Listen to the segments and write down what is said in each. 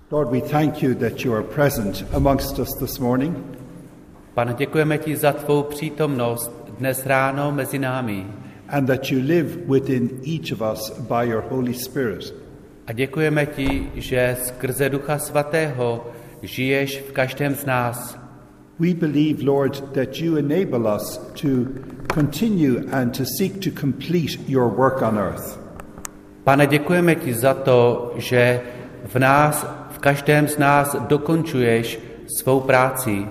Lord, we thank you that you are present amongst us this morning. Pane, děkujeme ti za tvou přítomnost dnes ráno mezi námi. And that you live within each of us by your Holy Spirit. A děkujeme ti, že skrze Ducha Svatého žiješ v každém z nás. We believe, Lord, that you enable us to continue and to seek to complete your work on earth. Pane, děkujeme ti za to, že v každém z nás dokončuješ svou práci.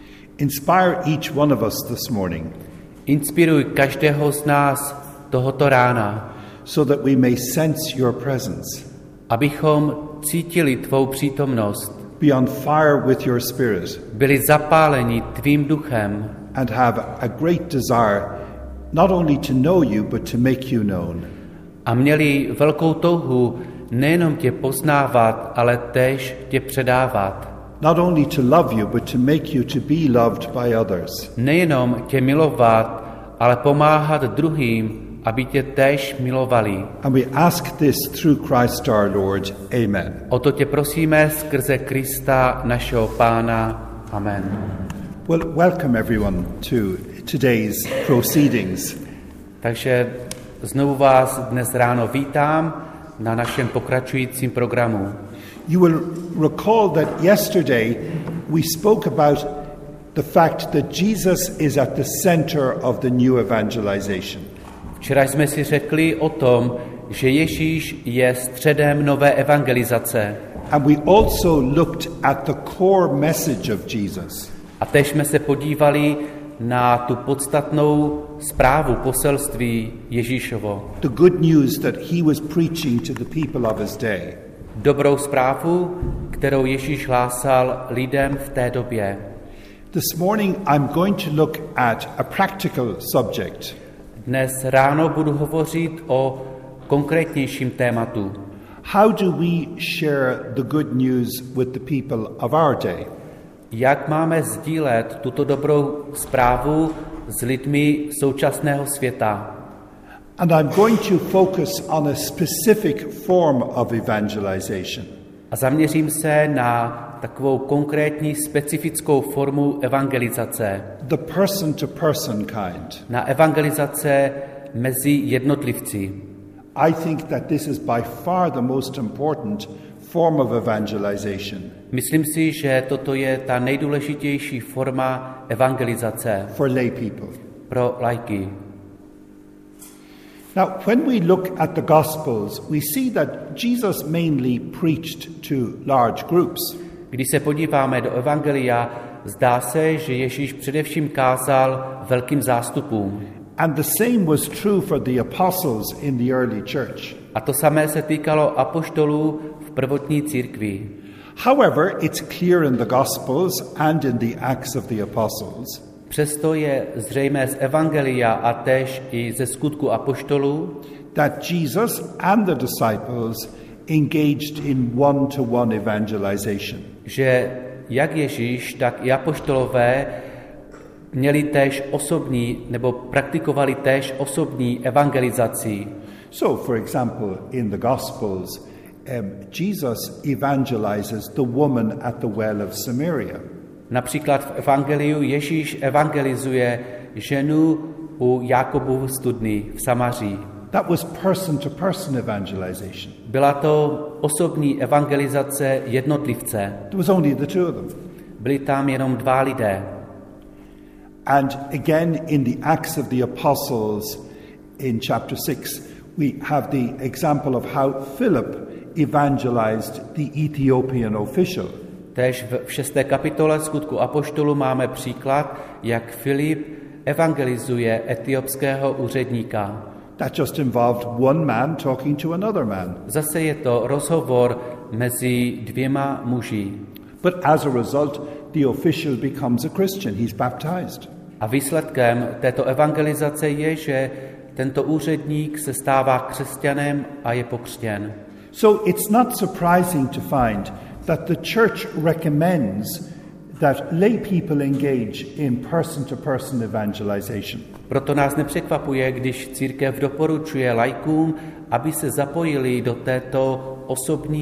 Inspire each one of us this morning. Inspiruj každého z nás tohoto rána, so that we may sense your presence. Abychom cítili tvou přítomnost. Be on fire with your spirit. Byli zapáleni tvým duchem. And have a great desire not only to know you, but to make you known. A měli velkou touhu nejenom tě poznávat, ale též tě předávat. Not only to love you, but to make you to be loved by others. Nejenom tě milovat, ale pomáhat druhým, aby tě též milovali. And we ask this through Christ our Lord. Amen. O to tě prosíme skrze Krista, našeho Pána. Amen. Well, welcome everyone to today's proceedings. Takže znovu vás dnes ráno vítám na našem pokračujícím programu. You will recall that yesterday we spoke about the fact that Jesus is at the center of the new evangelization. Včera jsme si řekli o tom, že Ježíš je středem nové evangelizace. And we also looked at the core message of Jesus. A teď jsme se podívali na tu podstatnou zprávu, poselství Ježíšovo. The good news that he was preaching to the people of his day. Dobrou zprávu, kterou Ježíš hlásal lidem v té době. This morning I'm going to look at a practical subject. Dnes ráno budu hovořit o konkrétnějším tématu. How do we share the good news with the people of our day? Jak máme sdílet tuto dobrou zprávu s lidmi současného světa? And I'm going to focus on a specific form of evangelization. A zaměřím se na takovou konkrétní specifickou formu evangelizace. The person-to-person kind. Na evangelizace mezi jednotlivci. I think that this is by far the most important form of evangelization. Myslím si, že toto je ta nejdůležitější forma evangelizace. For lay people. Pro laiky. Now, when we look at the Gospels, we see that Jesus mainly preached to large groups. Když se podíváme do evangelia, zdá se, že Ježíš především kázal velkým zástupům. And the same was true for the apostles in the early church. A to samé se týkalo apoštolů v prvotní církvi. However, it's clear in the Gospels and in the Acts of the Apostles. Přesto je zřejmé z evangelia a též i ze skutku apoštolů, that Jesus and the disciples engaged in one-to-one evangelization. Že jak Ježíš, tak i apoštolové měli též osobní, nebo praktikovali též osobní evangelizaci. So, for example, in the Gospels, Jesus evangelizes the woman at the well of Samaria. Například v evangeliu Ježíš evangelizuje ženu u Jákobovu studny v Samaří. That was person-to-person evangelization. Byla to osobní evangelizace jednotlivce. There was only the two of them. Byli tam jenom dva lidé. And again in the Acts of the Apostles in chapter 6, we have the example of how Philip evangelized the Ethiopian official. Též v 6. kapitole skutku apoštolů máme příklad, jak Filip evangelizuje etiopského úředníka. That just involved one man talking to another man. Zase je to rozhovor mezi dvěma muži. But as a result, the official becomes a Christian. He's baptized. A výsledkem této evangelizace je, že tento úředník se stává křesťanem a je pokřtěn. So it's not surprising to find that the church recommends that lay people engage in person-to-person evangelization. Proto nás nepřekvapuje, když církev doporučuje laikům, aby se zapojili do této osobní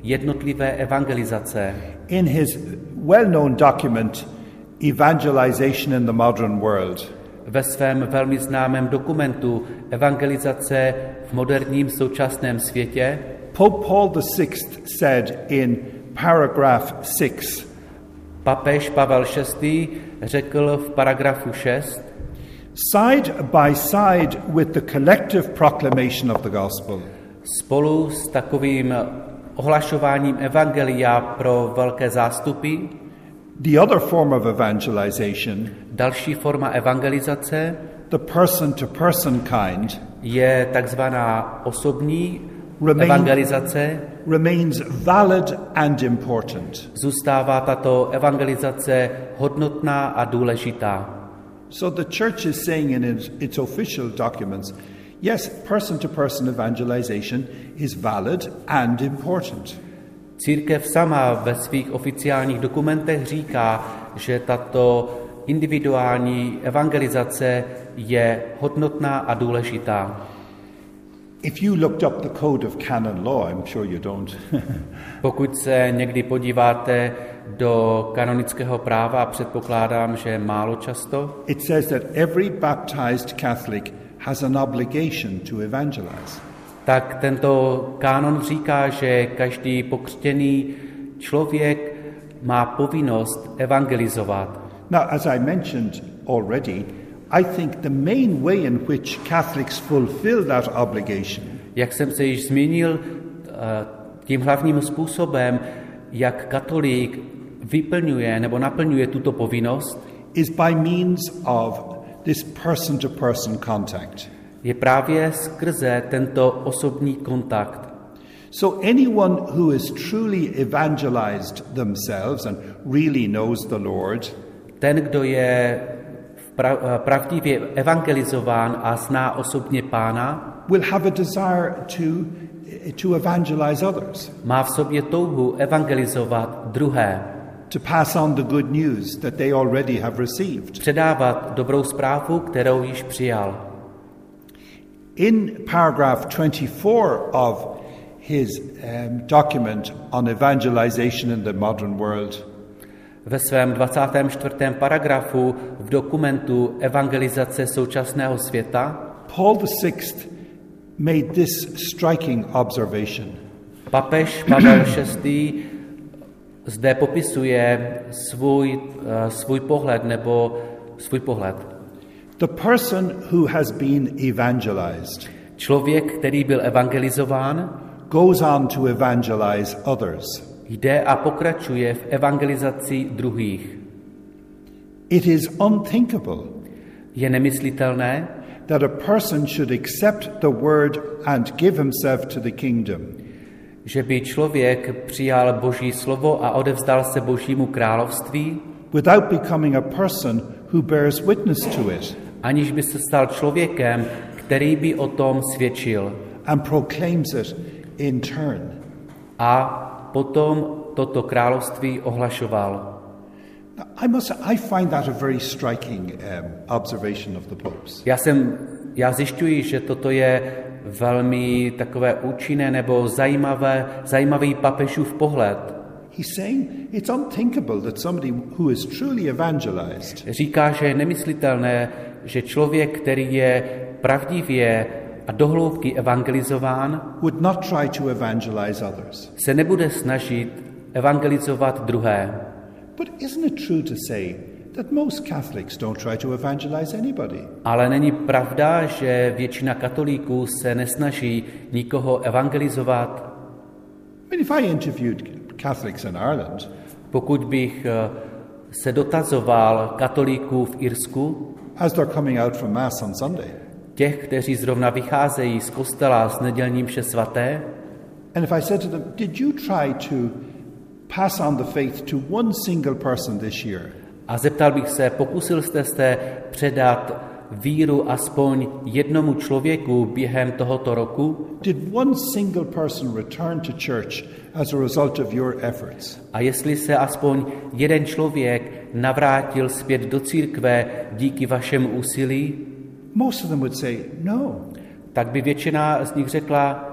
jednotlivé evangelizace. In his well-known document, Evangelization in the Modern World, Ve svém velmi známém dokumentu Evangelizace v moderním současném světě Pope Paul VI said in paragraph 6, papež Pavel VI. Řekl v paragrafu 6, side by side with the collective proclamation of the gospel, spolu s takovým ohlašováním evangelia pro velké zástupy, the other form of evangelization, další forma evangelizace the person-to-person kind, je takzvaná osobní evangelizace. Remains valid and important. Zůstává tato evangelizace hodnotná a důležitá. So the church is saying in its official documents, yes, person-to-person evangelization is valid and important. Církev sama ve svých oficiálních dokumentech říká, že tato individuální evangelizace je hodnotná a důležitá. If you looked up the code of canon law, I'm sure you don't. Pokud se někdy podíváte do kanonického práva, předpokládám, že málo často, It says that every baptized Catholic has an obligation to evangelize. tak tento kánon říká, že každý pokřtěný člověk má povinnost evangelizovat. Now, as I mentioned already, I think the main way in which Catholics fulfill that obligation Jak jsem se již zmínil, tím hlavním způsobem, jak katolík vyplňuje nebo naplňuje tuto povinnost, is by means of this person-to-person contact. je právě skrze tento osobní kontakt. So anyone who is truly evangelized themselves and really knows the Lord Ten, kdo je pravdivě evangelizován a zná osobně Pána, will have a desire to evangelize others, má v sobě touhu evangelizovat druhé, to pass on the good news that they already have received. předávat dobrou zprávu, kterou již přijal. In paragraph 24 of his document on evangelization in the modern world, Ve svém 24. paragrafu v dokumentu Evangelizace současného světa Paul VI made this striking observation. papež Pavel VI. Zde popisuje svůj pohled nebo svůj pohled. The person who has been evangelized Člověk, který byl evangelizován, goes on to evangelize others. jde a pokračuje v evangelizaci druhých. It is unthinkable Je nemyslitelné, that a person should accept the word and give himself to the kingdom že by člověk přijal Boží slovo a odevzdal se Božímu království, without becoming a person who bears witness to it aniž by se stal člověkem, který by o tom svědčil. and proclaims it in turn. A potom toto království ohlašoval. I find that a very striking observation of the popes. Já zjišťuji, že toto je velmi takové účinné nebo zajímavý papežův pohled. He's saying it's unthinkable that somebody who is truly evangelized Říká, že je nemyslitelné, že člověk, který je pravdivě a dohloubky evangelizován, would not try to evangelize others. se nebude snažit evangelizovat druhé. But isn't it true to say that most Catholics don't try to evangelize anybody? Ale není pravda, že většina katolíků se nesnaží nikoho evangelizovat. I mean, if I interviewed Catholics in Ireland, Pokud bych se dotazoval katolíků v Irsku, as they're coming out from Mass on Sunday, těch, kteří zrovna vycházejí z kostela s nedělní mše svaté, and if I said to them, did you try to pass on the faith to one single person this year? a zeptal bych se, pokusil jste se předat víru aspoň jednomu člověku během tohoto roku? Did one single person return to church as a result of your efforts? A jestli se aspoň jeden člověk navrátil zpět do církve díky vašemu úsilí, Most of them would say, no. tak by většina z nich řekla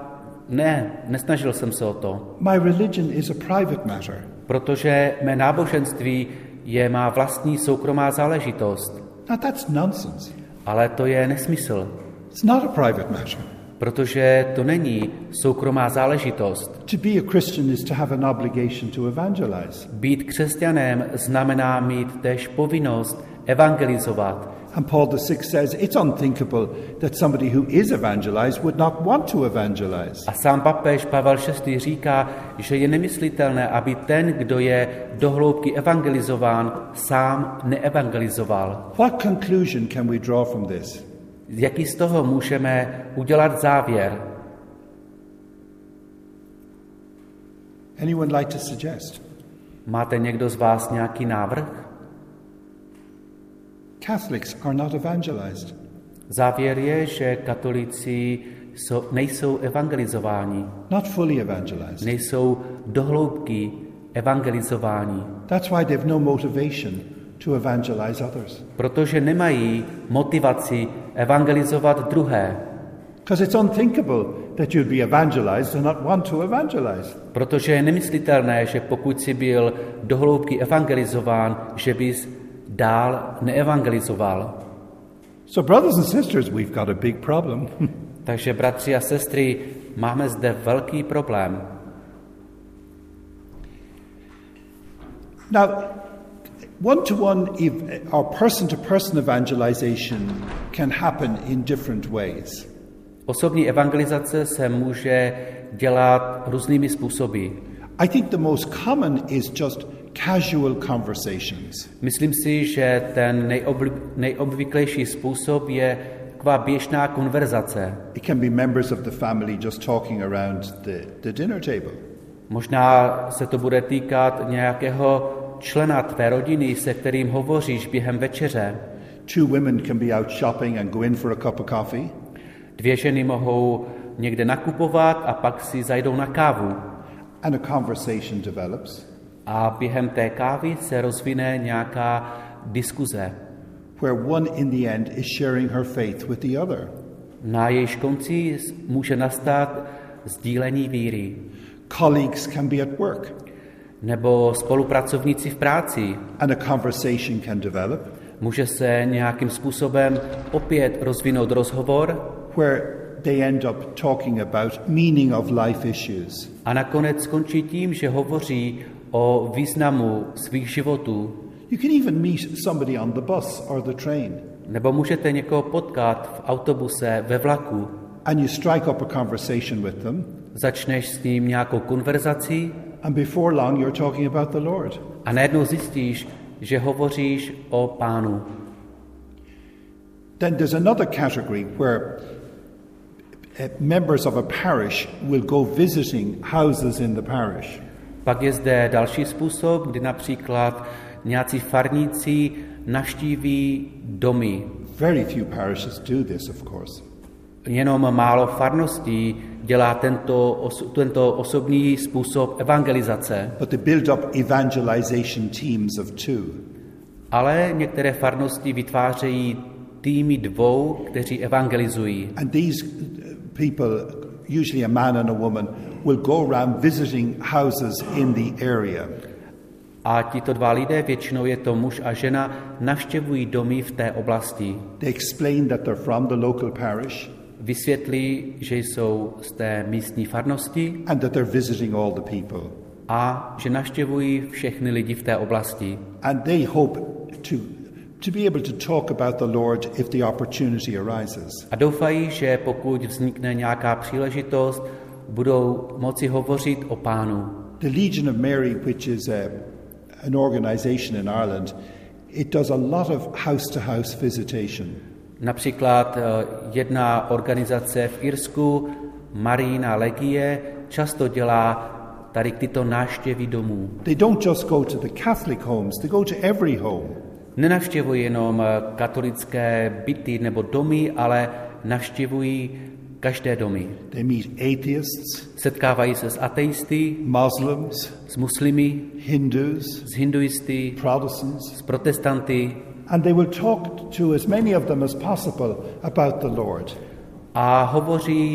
Ne, nesnažil jsem se o to, My religion is a private matter. protože mé náboženství je má vlastní soukromá záležitost. Now that's nonsense. Ale to je nesmysl, It's not a private matter. protože to není soukromá záležitost. To be a Christian is to have an obligation to evangelize. Být křesťanem znamená mít též povinnost evangelizovat. And Paul VI says it's unthinkable that somebody who is evangelized would not want to evangelize. A sám papež Pavel VI. Říká, že je nemyslitelné, aby ten, kdo je do hloubky evangelizován, sám neevangelizoval. What conclusion can we draw from this? Jaký z toho můžeme udělat závěr? Anyone like to suggest? Máte někdo z vás nějaký návrh? Catholics are not evangelized. Závěr je, že katolíci nejsou evangelizováni, Not fully evangelized. nejsou do hloubky evangelizováni, That's why they've no motivation to evangelize others. protože nemají motivaci evangelizovat druhé, Because it's unthinkable that you'd be evangelized and not want to evangelize. protože je nemyslitelné, že pokud jsi byl do hloubky evangelizován, že bys dál neevangelizoval. So, brothers and sisters, we've got a big problem. Takže, bratři a sestry, máme zde velký problém. Now, one-to-one or person-to-person evangelization can happen in different ways. Osobní evangelizace se může dělat různými způsoby. I think the most common is just casual conversations. Myslím si, že ten nejobvyklejší způsob je taková běžná konverzace. It can be members of the family just talking around the dinner table. Možná se to bude týkat nějakého člena tvé rodiny, se kterým hovoříš během večeře. Two women can be out shopping and go in for a cup of coffee. Dvě ženy mohou někde nakupovat a pak si zajdou na kávu. And a conversation develops A během té kávy se rozvine nějaká diskuze, where one in the end is sharing her faith with the other. na jejíž konci může nastat sdílení víry. Colleagues can be at work Nebo spolupracovníci v práci. and a conversation can develop Může se nějakým způsobem opět rozvinout rozhovor where they end up talking about meaning of life issues. a nakonec skončí tím, že hovoří o významu svých životů. You can even meet somebody on the bus or the train Nebo můžete někoho potkat v autobuse, ve vlaku. and you strike up a conversation with them, Začneš s ním nějakou konverzaci and before long you're talking about the Lord. a najednou zjistíš, že hovoříš o Pánu. Then there's another category where members of a parish will go visiting houses in the parish. Pak je zde další způsob, kdy například nějací farníci navštíví domy. Very few parishes do this, of course. Jenom málo farností dělá tento osobní způsob evangelizace. But they build up evangelization teams of two. Ale některé farnosti vytvářejí týmy dvou, kteří evangelizují. And these people, usually a man and a woman, will go around visiting houses in the area. A tito dva lidé, většinou je to muž a žena, navštěvují domy v té oblasti. They explain that they're from the local parish Vysvětlí, že jsou z té místní farnosti and that they're visiting all the people. a že navštěvují všechny lidi v té oblasti. And they hope to be able to talk about the Lord if the opportunity arises. A doufají, že pokud vznikne nějaká příležitost, budou moci hovořit o Pánu. The Legion of Mary, which is an organization in Ireland, it does a lot of house-to-house visitation. Například jedna organizace v Irsku, Marijina legie, často dělá tady tyto návštěvy domů. They don't just go to the Catholic homes, they go to every home. Nenavštěvují jenom katolické byty nebo domy, ale navštěvují každé domy. They meet atheists, Setkávají se s ateisty, Muslims, s muslimy, Hindus, s hinduisty, Protestants, s protestanty and they will talk to as many of them as possible about the Lord. a hovoří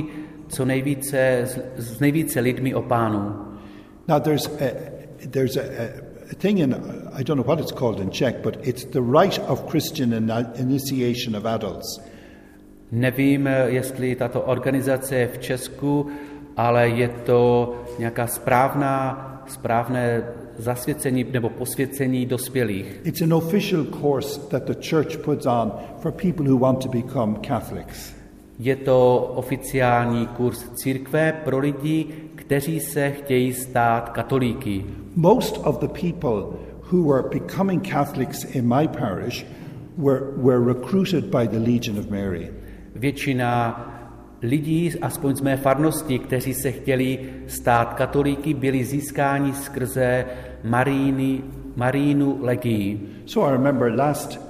s nejvíce lidmi o Pánu. Now there's a thing I don't know what it's called in Czech, but it's the right of Christian initiation of adults. Nevím, jestli tato organizace je v Česku, ale je to nějaká správné zasvěcení nebo posvěcení dospělých. It's an official course that the church puts on for people who want to become Catholics. Je to oficiální kurz církve pro lidi, kteří se chtějí stát katolíky. Most of the people who were becoming Catholics in my parish were recruited by the Legion of Mary. Většina lidí, aspoň z mé farnosti, kteří se chtěli stát katolíky, byli získáni skrze Marínu legii. So I remember last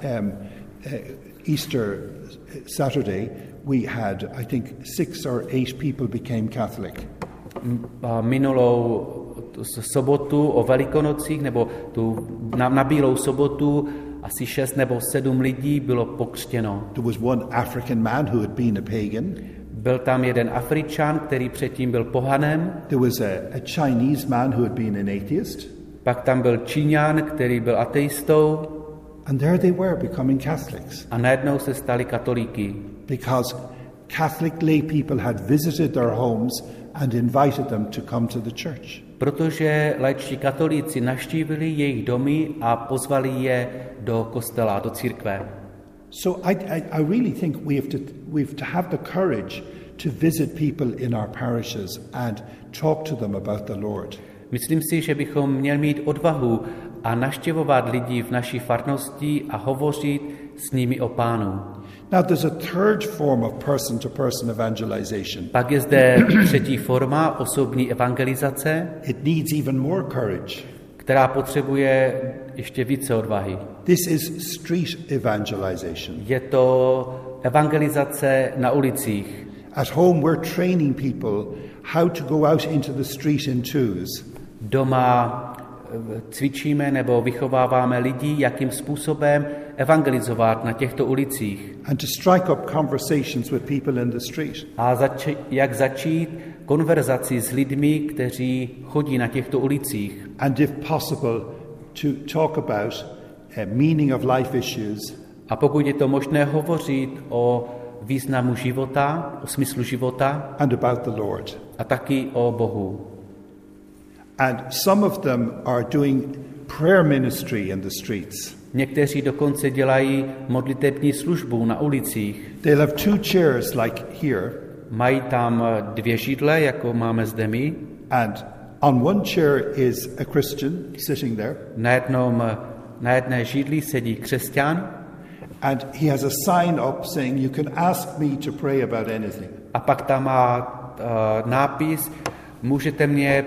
Easter Saturday we had, I think, 6 or 8 people became Catholic. Minulou sobotu o Velikonocích, nebo na Bílou sobotu, asi 6 nebo 7 lidí bylo pokřtěno. There was one African man who had been a pagan. Byl tam jeden Afričan, který předtím byl pohanem. There was a Chinese man who had been an atheist. Pak tam byl Číňan, který byl ateistou. And there they were becoming Catholics. A najednou se stali katolíky. Because Catholic lay people had visited their homes and invited them to come to the church. Protože laičtí katolíci navštívili jejich domy a pozvali je do kostela, do církve. So I really think we have to have the courage to visit people in our parishes and talk to them about the Lord. Myslím si, že bychom měli mít odvahu a navštěvovat lidi v naší farnosti a hovořit s nimi o Pánu. Now there's a third form of person-to-person evangelization. Pak je zde třetí forma osobní evangelizace. It needs even more courage. Která potřebuje ještě více odvahy. This is street evangelization. Je to evangelizace na ulicích. At home we're training people how to go out into the street in twos. Doma cvičíme nebo vychováváme lidi, jakým způsobem evangelizovat na těchto ulicích. And to strike up conversations with people in the street. A jak začít konverzaci s lidmi, kteří chodí na těchto ulicích. And if possible to talk about meaning of life issues. A pokud je to možné, hovořit o významu života, o smyslu života. And about the Lord. A taky o Bohu. And some of them are doing prayer ministry in the streets. Někteří dokonce dělají modlitební službu na ulicích. They'll have 2 chairs like here. Mají tam 2 židle, jako máme zde my. And on one chair is a Christian sitting there. Na jedné židli sedí křesťan. And he has a sign up saying you can ask me to pray about anything. A pak tam má nápis: můžete mě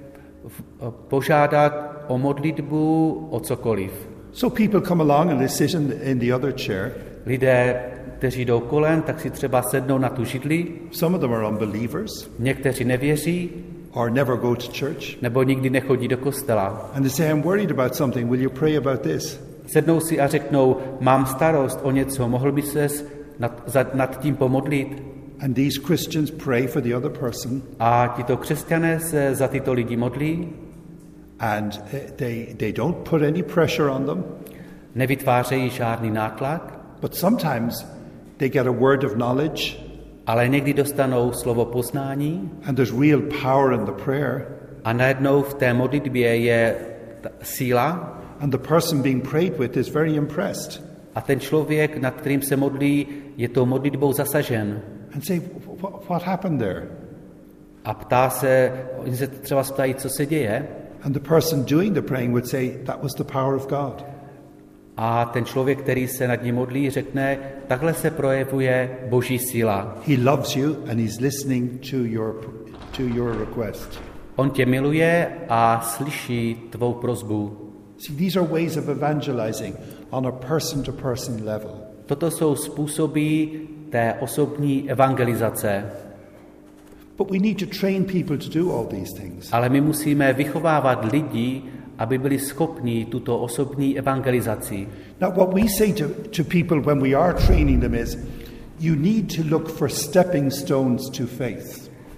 požádat o modlitbu o cokoliv. So people come along and they sit in the other chair. Lidé, kteří jdou kolem, tak si třeba sednou na tu židli. Some of them are unbelievers. Někteří nevěří. Or never go to church. Nebo nikdy nechodí do kostela. And they say, I'm worried about something. Will you pray about this? Sednou si a řeknou: mám starost o něco, mohl by ses nad tím pomodlit? And these Christians pray for the other person. A tito křesťané se za tyto lidi modlí. And they don't put any pressure on them. Nevytvářejí žádný nátlak. But sometimes they get a word of knowledge. Ale někdy dostanou slovo poznání. And there's real power in the prayer. A najednou v té modlitbě je síla. And the person being prayed with is very impressed. A ten člověk, nad kterým se modlí, je tou modlitbou zasažen. And say, what happened there? A oni se třeba ptají, co se děje. And the person doing the praying would say, that was the power of God. A ten člověk, který se nad ním modlí, řekne: takhle se projevuje Boží síla. He loves you and he's listening to your request. On tě miluje a slyší tvou prosbu. See, these are ways of evangelizing on a person-to-person level. Toto jsou způsoby té osobní evangelizace. But we need to train people to do all these things. Ale my musíme vychovávat lidi, aby byli schopni tuto osobní evangelizaci. Now what we say to people when we are training them is, you need to look for stepping stones to faith.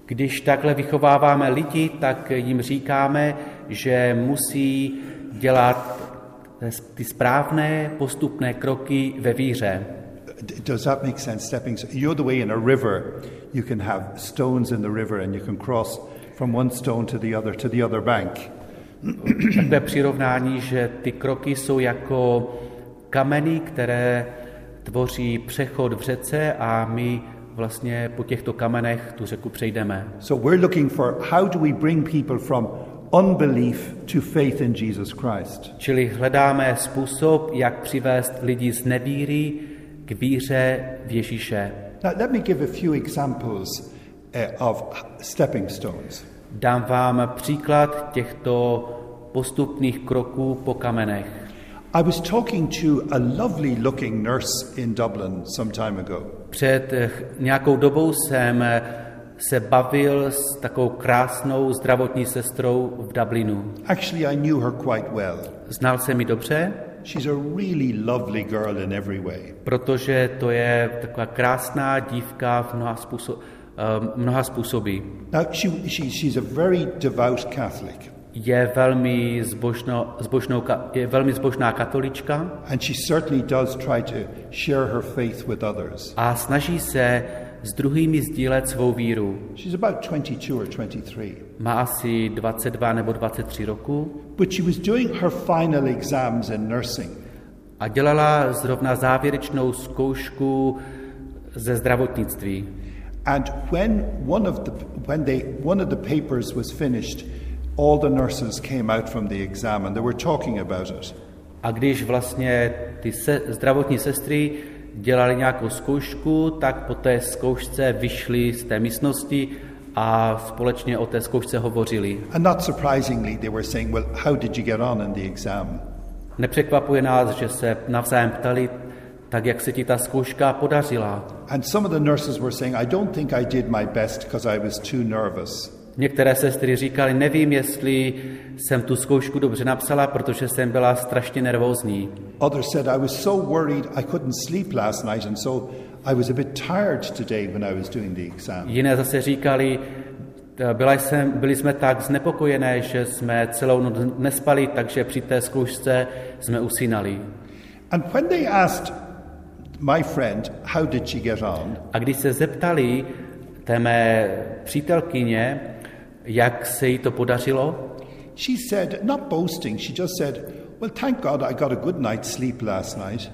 Když takhle vychováváme lidi, tak jim říkáme, že musí dělat ty správné postupné kroky ve víře. Does that make sense? Stepping, you know the way in a river, you can have stones in the river and you can cross from one stone to the other bank. Takové přirovnání, že ty kroky jsou jako kameny, které tvoří přechod v řece a my vlastně po těchto kamenech tu řeku přejdeme. So we're looking for how do we bring people from unbelief to faith in Jesus Christ. Čili hledáme způsob, jak přivést lidi z nevíry k víře v Ježíše. Now let me give a few examples of stepping stones. Dám vám příklad těchto postupných kroků po kamenech. I was talking to a lovely looking nurse in Dublin some time ago. Před nějakou dobou jsem se bavil s takovou krásnou zdravotní sestrou v Dublinu. Actually, I knew her quite well. Znal jsem ji dobře. She's a really lovely girl in every way. Protože to je taková krásná dívka v mnoha způsoby. Now, she's a very devout Catholic. Je velmi zbožná katolička. And she certainly does try to share her faith with others. A snaží se s druhými sdílet svou víru. She's about 22 or 23. Má asi 22 nebo 23 roku. But she was doing her final exams in nursing. A dělala zrovna závěrečnou zkoušku ze zdravotnictví. And when one of the papers was finished, all the nurses came out from the exam and they were talking about it. A když vlastně ty zdravotní sestry dělali nějakou zkoušku, tak po té zkoušce vyšli z té místnosti a společně o té zkoušce hovořili. And not surprisingly, they were saying, well, how did you get on in the exam? Nepřekvapuje nás, že se navzájem ptali, tak jak se ti ta zkouška podařila. And some of the nurses were saying, I don't think I did my best because I was too nervous. Některé sestry říkali, nevím, jestli jsem tu zkoušku dobře napsala, protože jsem byla strašně nervózní. Others said, I was so worried I couldn't sleep last night and so I was a bit tired today when I was doing the exam. Jiné zase říkali, byli jsme tak znepokojené, že jsme celou noc nespali, takže při té zkoušce jsme usínali. And when they asked my friend, how did she get on? A když se zeptali té mé přítelkyně, jak se jí to podařilo, she said, not boasting, she just said, well, thank God I got a good night's sleep last night.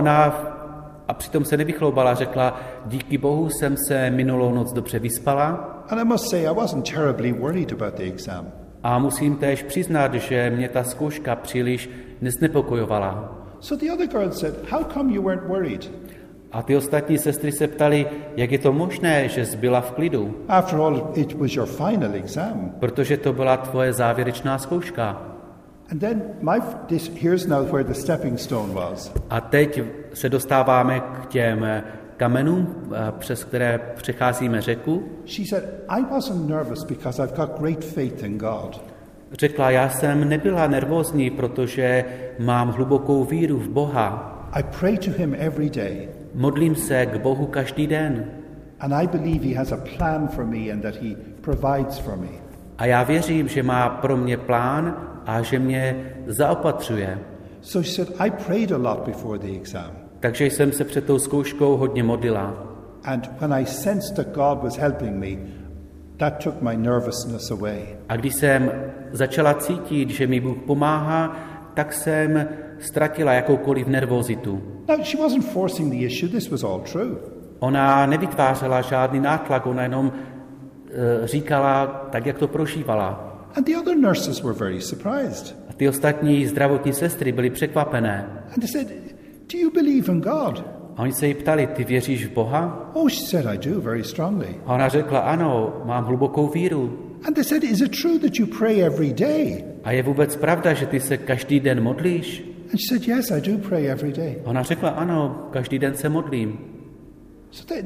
A přitom se nevychloubala, řekla, díky Bohu jsem se minulou noc dobře vyspala. And I must say, I wasn't terribly worried about the exam. A musím též přiznat, že mě ta zkouška příliš neznepokojovala. So the other girl said, how come you weren't worried? A ty ostatní sestry se ptali, jak je to možné, že jsi byla v klidu. After all, it was your final exam. Protože to byla tvoje závěrečná zkouška. And then here's now where the stepping stone was. A teď se dostáváme k těm kamenům, přes které přecházíme řeku. She said, I wasn't nervous because I've got great faith in God. Řekla, já jsem nebyla nervózní, protože mám hlubokou víru v Boha. I pray to him every day. Modlím se k Bohu každý den. And I believe he has a plan for me and that he provides for me. A já věřím, že má pro mě plán a že mě zaopatřuje. So she said, I prayed a lot before the exam. Takže jsem se před tou zkouškou hodně modlila. And when I sensed that God was helping me, that took my nervousness away. A když jsem začala cítit, že mi Bůh pomáhá, tak jsem ztratila jakoukoliv nervozitu. Now, she wasn't forcing the issue, this was all true. Ona nevytvářela žádný nátlak, ona jenom říkala tak, jak to prožívala. And the other nurses were very surprised. A ty ostatní zdravotní sestry byly překvapené. And they said, do you believe in God? A oni se jí ptali, ty věříš v Boha? Oh, she said, I do, very strongly. A ona řekla, ano, mám hlubokou víru. And they said, is it true that you pray every day? A je vůbec pravda, že ty se každý den modlíš? And she said, yes, I do pray every day. A ona řekla, ano, každý den se modlím. So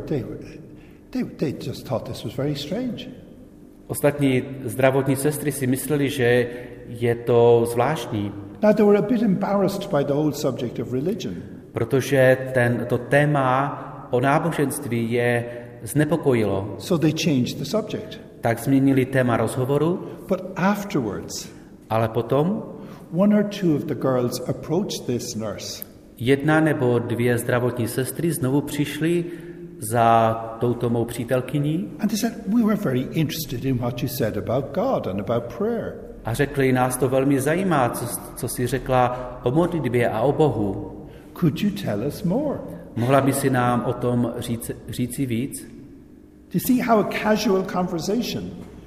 they just thought this was very strange. Ostatní zdravotní sestry si mysleli, že je to zvláštní. Now they were a bit embarrassed by the whole subject of religion. Protože to téma o náboženství je znepokojilo. So they changed the subject. Tak změnili téma rozhovoru, But afterwards, ale potom one or two of the girls approached this nurse jedna nebo dvě zdravotní sestry znovu přišly za touto mou přítelkyní and they said, we were very interested in what you said about God and about prayer. a řekli, nás to velmi zajímá, co jsi řekla o modlitbě a o Bohu. Could you tell us more? Mohla by si nám o tom říci víc? Do you see how a casual conversation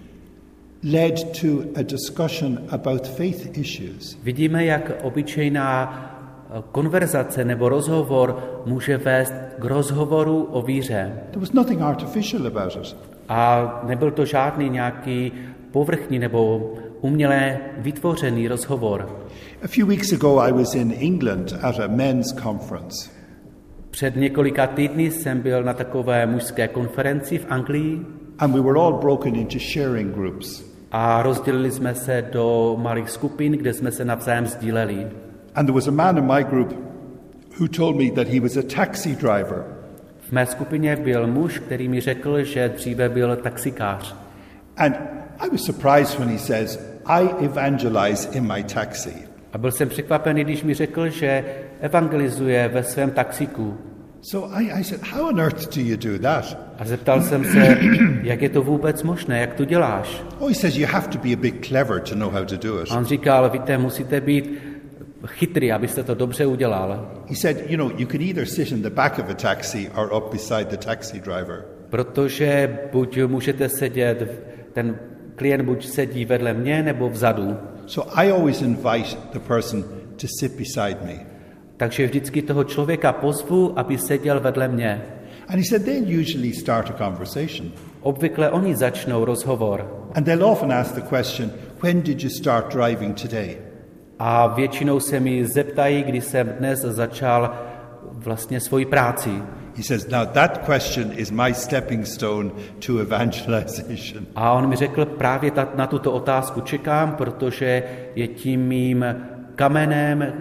led to a discussion about faith issues? Vidíme, jak obyčejná konverzace nebo rozhovor může vést k rozhovoru o víře. There was nothing artificial about it. A nebyl to žádný nějaký povrchní nebo uměle vytvořený rozhovor. A few weeks ago I was in England at a men's conference. Před několika týdny jsem byl na takové mužské konferenci v Anglii And we were all broken into sharing groups. a rozdělili jsme se do malých skupin, kde jsme se navzájem sdíleli. And there was a man in my group who told me that he was a taxi driver. V mé skupině byl muž, který mi řekl, že dříve byl taxikář. And I was surprised when he says, I evangelize in my taxi. A byl jsem překvapený, když mi řekl, že evangelizuje ve svém taxiku. So I said, how on earth do you do that? A zeptal jsem se, jak je to vůbec možné, jak to děláš. Oh, he says, you have to be a bit clever to know how to do it. A on říkal, víte, musíte být chytrý, abyste to dobře udělal. He said, you can either sit in the back of a taxi or up beside the taxi driver. Protože buď můžete sedět, ten klient buď sedí vedle mě, nebo vzadu. So I always invite the person to sit beside me. Takže vždycky toho člověka pozvu, aby seděl vedle mě. And he said they'll usually start a conversation. Obvykle oni začnou rozhovor. And they'll often ask the question, when did you start driving today? A většinou se mi zeptají, kdy jsem dnes začal vlastně svoji práci. He says, now that question is my stepping stone to evangelization. A on mi řekl, právě na tuto otázku čekám, protože je tím mým kamenem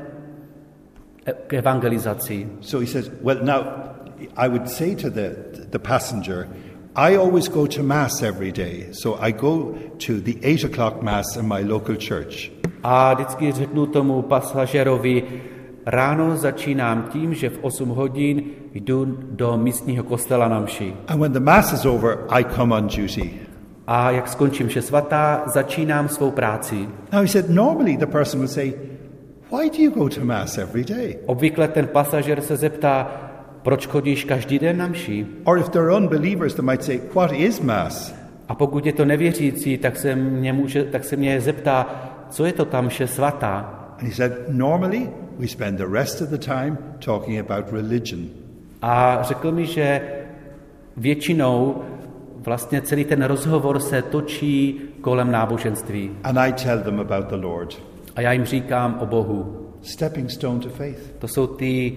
k evangelizaci. So he says, well, now I would say to the passenger, I always go to mass every day. So I go to the 8 o'clock mass in my local church. A vždycky řeknu tomu pasažerovi, ráno začínám tím, že v 8 hodin jdu do místního kostela na mši. And when the mass is over, I come on duty. A jak skončím mše svatá, začínám svou práci. Now he said, normally the person would say, why do you go to mass every day? Obvykle ten pasažer se zeptá, proč chodíš každý den na mši? Or if they're unbelievers, they might say, what is mass? A pokud je to nevěřící, tak se mě zeptá, co je to tam mše svatá? And he said, normally we spend the rest of the time talking about religion. A řekl mi, že většinou vlastně celý ten rozhovor se točí kolem náboženství. And I tell them about the Lord. A já jim říkám o Bohu. Stepping stone to faith. To jsou ty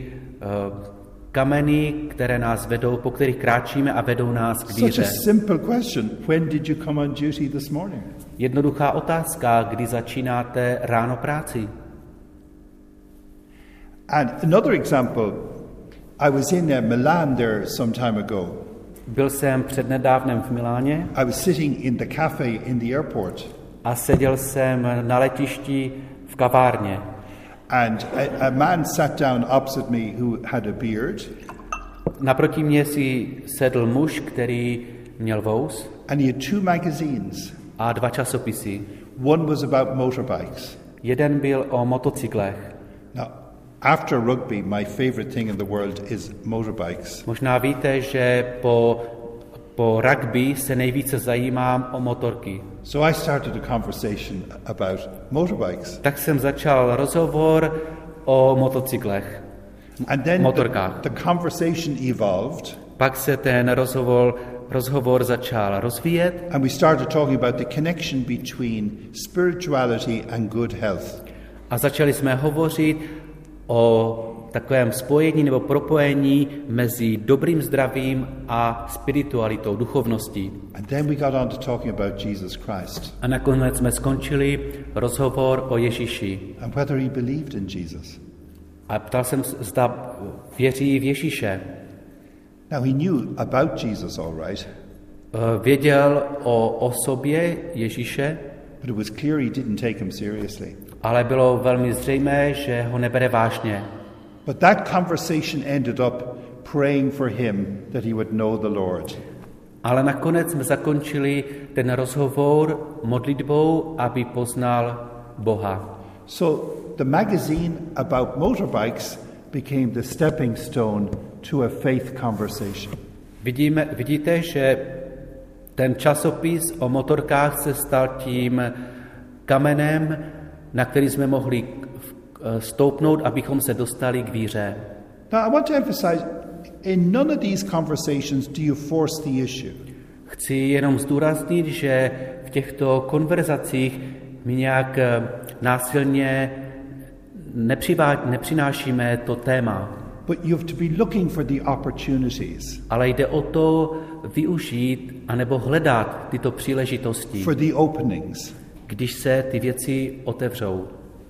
kameny, které nás vedou, po kterých kráčíme a vedou nás k Such a víře. simple question. When did you come on duty this morning? Jednoduchá otázka, kdy začínáte ráno práci. And another example, I was in Milan there some time ago. Byl jsem přednedávnem v Miláně I was sitting in the cafe in the airport. a seděl jsem na letišti v kavárně. And a man sat down opposite me who had a beard. Naproti mě si sedl muž, který měl vous And he had two magazines. a 2 časopisy. One was about motorbikes. Jeden byl o motocyklech. Now, after rugby, my favorite thing in the world is motorbikes. Možná víte, že po rugby se nejvíce zajímám o motorky. So I started a conversation about motorbikes. Tak jsem začal rozhovor o motocyklech, And then motorkách. the conversation evolved. Pak se ten rozhovor začal rozvíjet And we started talking about the connection between spirituality and good health. a začali jsme hovořit o takovém spojení nebo propojení mezi dobrým zdravím a spiritualitou, duchovností. And then we got on to talking about Jesus Christ A nakonec jsme skončili rozhovor o Ježíši. and whether he believed in Jesus. A ptal jsem, zda věří v Ježíše. Now he knew about Jesus all right, Věděl o osobě Ježíše, but it was clear he didn't take him seriously. ale bylo velmi zřejmé, že ho nebere vážně. But that conversation ended up praying for him that he would know the Lord. Ale nakonec jsme zakončili ten rozhovor modlitbou, aby poznal Boha. So the magazine about motorbikes became the stepping stone to a faith conversation. Vidíte, že ten časopis o motorkách se stal tím kamenem, na který jsme mohli stoupnout, abychom se dostali k víře. Now I want to emphasize, in none of these conversations do you force the issue. Chci jenom zdůraznit, že v těchto konverzacích my nějak násilně nepřinášíme to téma. But you have to be looking for the opportunities. Ale jde o to využít anebo hledat tyto příležitosti, For the openings. když se ty věci otevřou.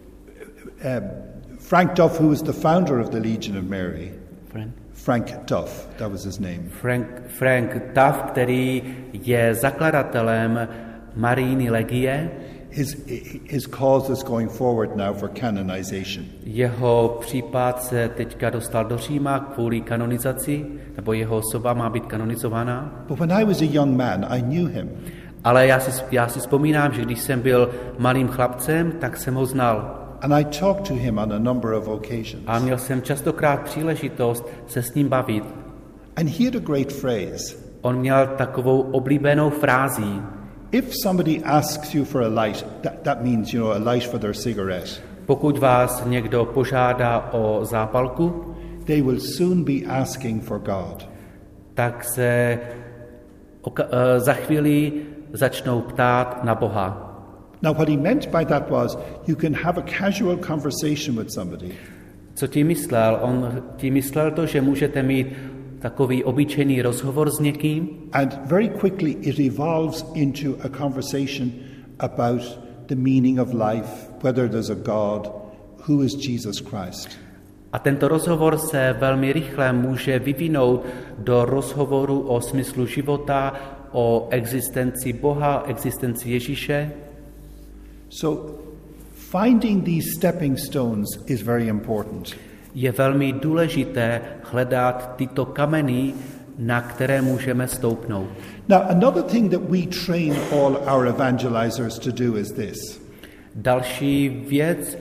Frank Duff, who was the founder of the Legion of Mary, Frank Duff, that was his name. Frank Duff, který je zakladatelem Marijní legie, His cause is going forward now for canonization. jeho případ se teďka dostal do Říma kvůli kanonizaci, nebo jeho osoba má být kanonizována. But when I was a young man, I knew him. Ale já si vzpomínám, že když jsem byl malým chlapcem, tak jsem ho znal. And I talked to him on a number of occasions. A měl jsem častokrát příležitost se s ním bavit. And he had a great phrase. On měl takovou oblíbenou frázi. If somebody asks you for a light, that means, a light for their cigarette. Pokud vás někdo požádá o zápalku, They will soon be asking for God. tak se za chvíli začnou ptát na Boha. Now what he meant by that was you can have a casual conversation with somebody. Co tím myslel? On tím myslel to, že můžete mít takový obyčejný rozhovor s někým And very quickly it evolves into a conversation about the meaning of life, whether there's a God, who is Jesus Christ. a tento rozhovor se velmi rychle může vyvinout do rozhovoru o smyslu života, o existenci Boha, existenci Ježíše. So finding these stepping stones is very important. Je velmi důležité hledat tyto kameny, na které můžeme stoupnout. Now, another thing that we train all our evangelizers to do is this. Další věc,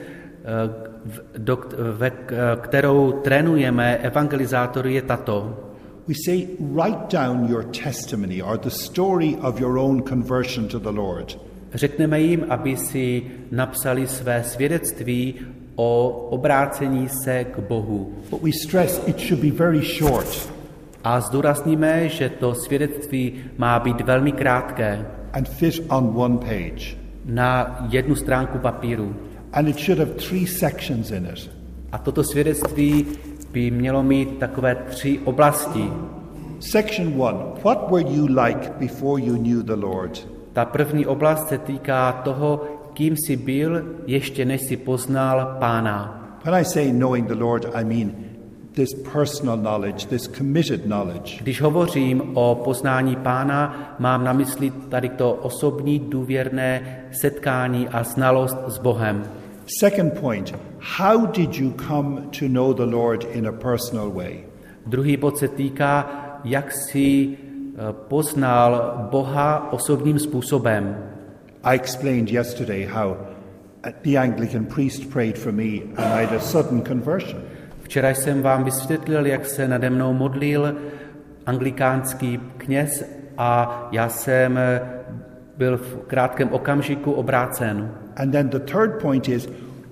kterou trénujeme evangelizátory, je tato. We say, write down your testimony or the story of your own conversion to the Lord. Řekneme jim, aby si napsali své svědectví o obrácení se k Bohu. But we stress it should be very short. A zdůrazníme, že to svědectví má být velmi krátké, And fit on one page. na jednu stránku papíru. And it should have 3 sections in it. A toto svědectví by mělo mít takové 3 oblasti. Section 1, what were you like before you knew the Lord? Ta první oblast se týká toho, kým jsi byl, ještě než jsi poznal Pána. When I say knowing the Lord, I mean this personal knowledge, this committed knowledge. Když hovořím o poznání Pána, mám na mysli tady to osobní, důvěrné setkání a znalost s Bohem. Second point, how did you come to know the Lord in a personal way? Druhý bod se týká, jak jsi poznal Boha osobním způsobem. I explained yesterday how the Anglican priest prayed for me and I had a sudden conversion. Včera jsem vám vysvětlil, jak se nade mnou modlil anglikánský kněz a já jsem byl v krátkém okamžiku obrácen. And then the third point is,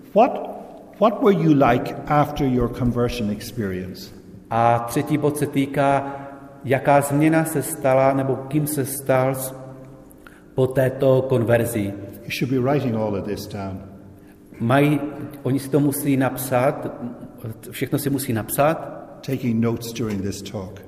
what were you like after your conversion experience? A třetí bod se týká, jaká změna se stala, nebo kým se stal po této konverzi. You should be writing all of this down. Oni si to musí napsat, všechno si musí napsat. Taking notes during this talk.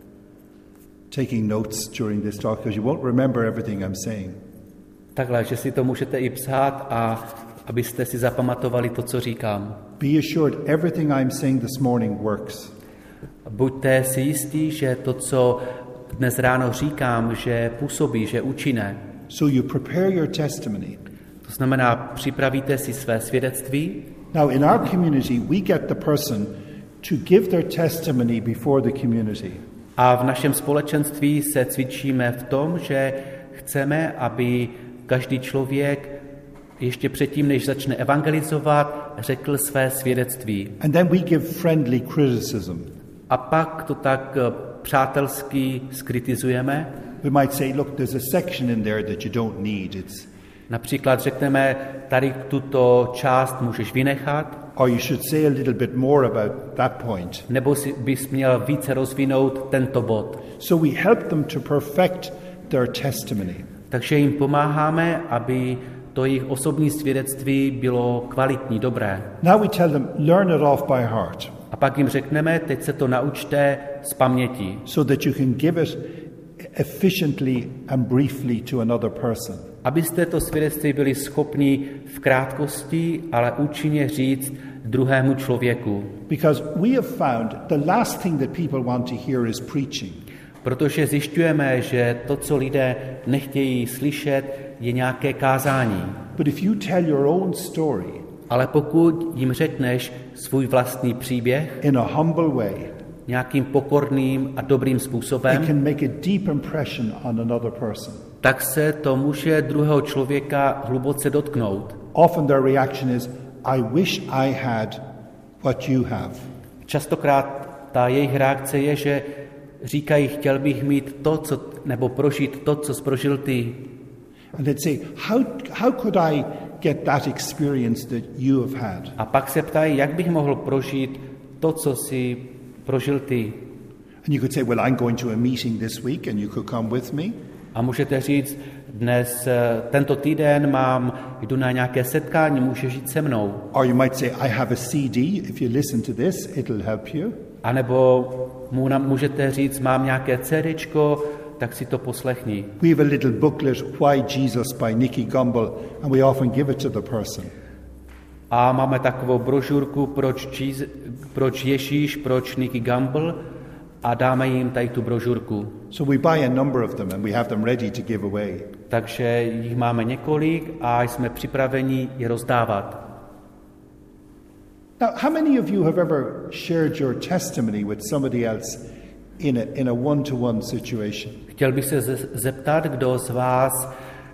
Taking notes during this talk, because you won't remember everything I'm saying. Takhle, že si to můžete i psát a abyste si zapamatovali to, co říkám. Be assured everything I'm saying this morning works. Buďte si jistí, že to, co dnes ráno říkám, že působí, že účinné. So you prepare your testimony. To znamená, připravíte si své svědectví. Now in our community, we get the person to give their testimony before the community. A v našem společenství se cvičíme v tom, že chceme, aby každý člověk ještě předtím, než začne evangelizovat, řekl své svědectví. And then we give friendly criticism. A pak to tak přátelsky skritizujeme. We might say, look, there's a section in there that you don't need. Například řekneme, tady tuto část můžeš vynechat. Or you should say a little bit more about that point. Nebo bys měl více rozvinout tento bod. So we help them to perfect their testimony. Takže jim pomáháme, aby to jejich osobní svědectví bylo kvalitní, dobré. Now we tell them, learn it off by heart. A pak jim řekneme, teď se to naučte z paměti. So that you can give it efficiently and briefly to another person. Abyste to svědectví byli schopni v krátkosti, ale účinně říct druhému člověku. Because we have found the last thing that people want to hear is preaching. Protože zjišťujeme, že to, co lidé nechtějí slyšet, je nějaké kázání. But if you tell your own story, ale pokud jim řekneš svůj vlastní příběh in a humble way, nějakým pokorným a dobrým způsobem, it can make a deep impression on another person. Tak se to může druhého člověka hluboce dotknout. Often their reaction is, I wish I had what you have. Častokrát ta jejich reakce je, že říkají, chtěl bych mít to, nebo prožít to, co jsi prožil ty. And they'd say, how could I get that experience that you have had? A pak se ptají, jak bych mohl prožít to, co jsi prožil ty. And you could say, well, I'm going to a meeting this week and you could come with me. A můžete říct, dnes, tento týden jdu na nějaké setkání, můžeš jít se mnou. Or you might say, I have a CD, if you listen to this, it'll help you. A nebo můžete říct, mám nějaké CDčko, tak si to poslechni. We have a little booklet, Why Jesus by Nicky Gumbel, and we often give it to the person. A máme takovou brožurku, proč Ježíš, proč Nicky Gumbel, a dáme jim tady tu brožurku. So we buy a number of them and we have them ready to give away. Takže jich máme několik a jsme připraveni je rozdávat. Now, how many of you have ever shared your testimony with somebody else in a one-to-one situation? Chtěl bych se zeptat, kdo z vás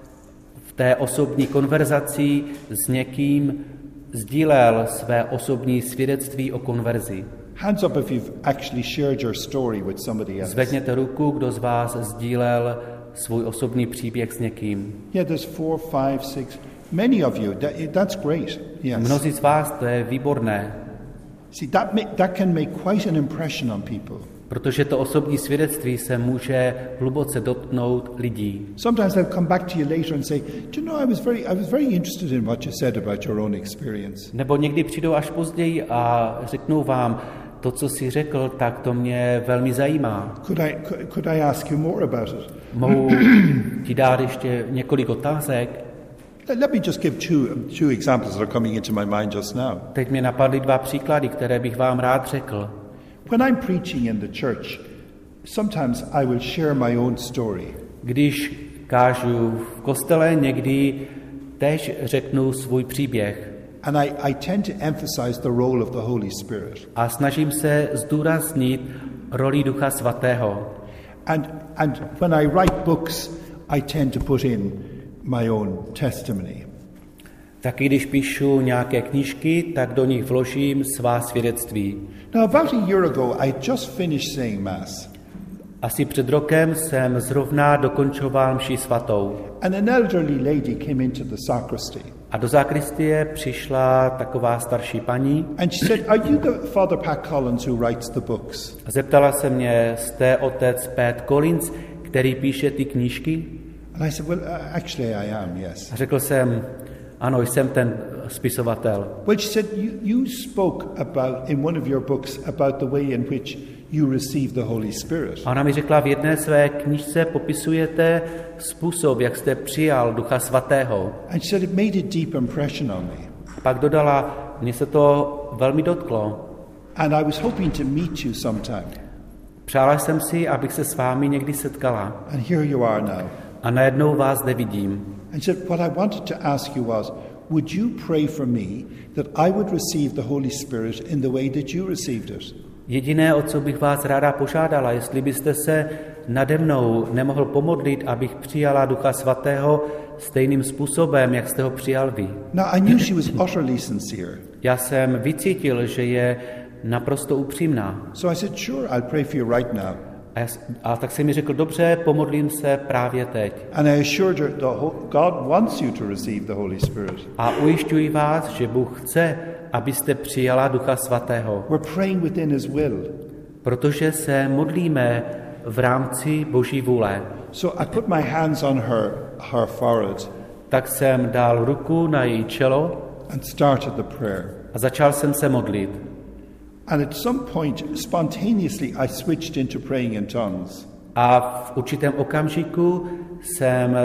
v té osobní konverzaci s někým sdílel své osobní svědectví o konverzi. Hands up if you've actually shared your story with somebody else. Zvedněte ruku, kdo z vás sdílel svůj osobní příběh s někým. Yeah, there's 4, 5, 6. Many of you. That's great. Yes. Mnozí z vás, to je výborné. See, that can make quite an impression on people. Protože to osobní svědectví se může hluboce dotknout lidí. Sometimes they'll come back to you later and say, "Do you know, I was very interested in what you said about your own experience." Nebo někdy přijdou až později a řeknou vám, to, co jsi řekl, tak to mě velmi zajímá. Could I ask you more about it? Mohu ti dát ještě několik otázek? Let me just give two examples that are coming into my mind just now. Teď mě napadly 2 příklady, které bych vám rád řekl. When I'm preaching in the church, sometimes I will share my own story. Když kážu v kostele, někdy též řeknu svůj příběh. And I tend to emphasize the role of the Holy Spirit. A snažím se zdůraznit roli Ducha Svatého. And when I write books, I tend to put in my own testimony. Taky když píšu nějaké knížky, tak do nich vložím svá svědectví. Now, about a year ago, I just finished saying Mass. Asi před rokem jsem zrovna dokončoval mši svatou. And an elderly lady came into the sacristy. A do sakristie přišla taková starší paní. And she said, "Are you the Father Pat Collins who writes the books?" A zeptala se mě, jste otec Pat Collins, který píše ty knížky? And I said, "Well, actually I am, yes." A řekl jsem, ano, jsem ten spisovatel. Well, she said, you spoke about, in one of your books, about the way in which you received the Holy Spirit. A ona mi řekla, v jedné své knížce popisujete způsob, jak jste přijal Ducha Svatého. And she said, it made a deep impression on me. Pak dodala, mně se to velmi dotklo. And I was hoping to meet you sometime. Přála jsem si, abych se s vámi někdy setkala. And here you are now. A najednou vás zde vidím. And she said, what I wanted to ask you was, would you pray for me that I would receive the Holy Spirit in the way that you received it? Jediné, o co bych vás ráda požádala, jestli byste se nade mnou nemohl pomodlit, abych přijala Ducha Svatého stejným způsobem, jak jste ho přijal vy. Now, I knew she was utterly sincere. Já jsem vycítil, že je naprosto upřímná. So I said, sure, I'll pray for you right now. A tak jsem mi řekl, dobře, pomodlím se právě teď. And I assured her God wants you to receive the Holy Spirit. A ujišťuji vás, že Bůh chce, abyste přijala Ducha Svatého. We're praying within His will. Protože se modlíme v rámci Boží vůle. So I put my hands on her forehead. Tak jsem dal ruku na její čelo and started the prayer. A začal jsem se modlit. And at some point, spontaneously, I switched into praying in tongues. A v určitém okamžiku jsem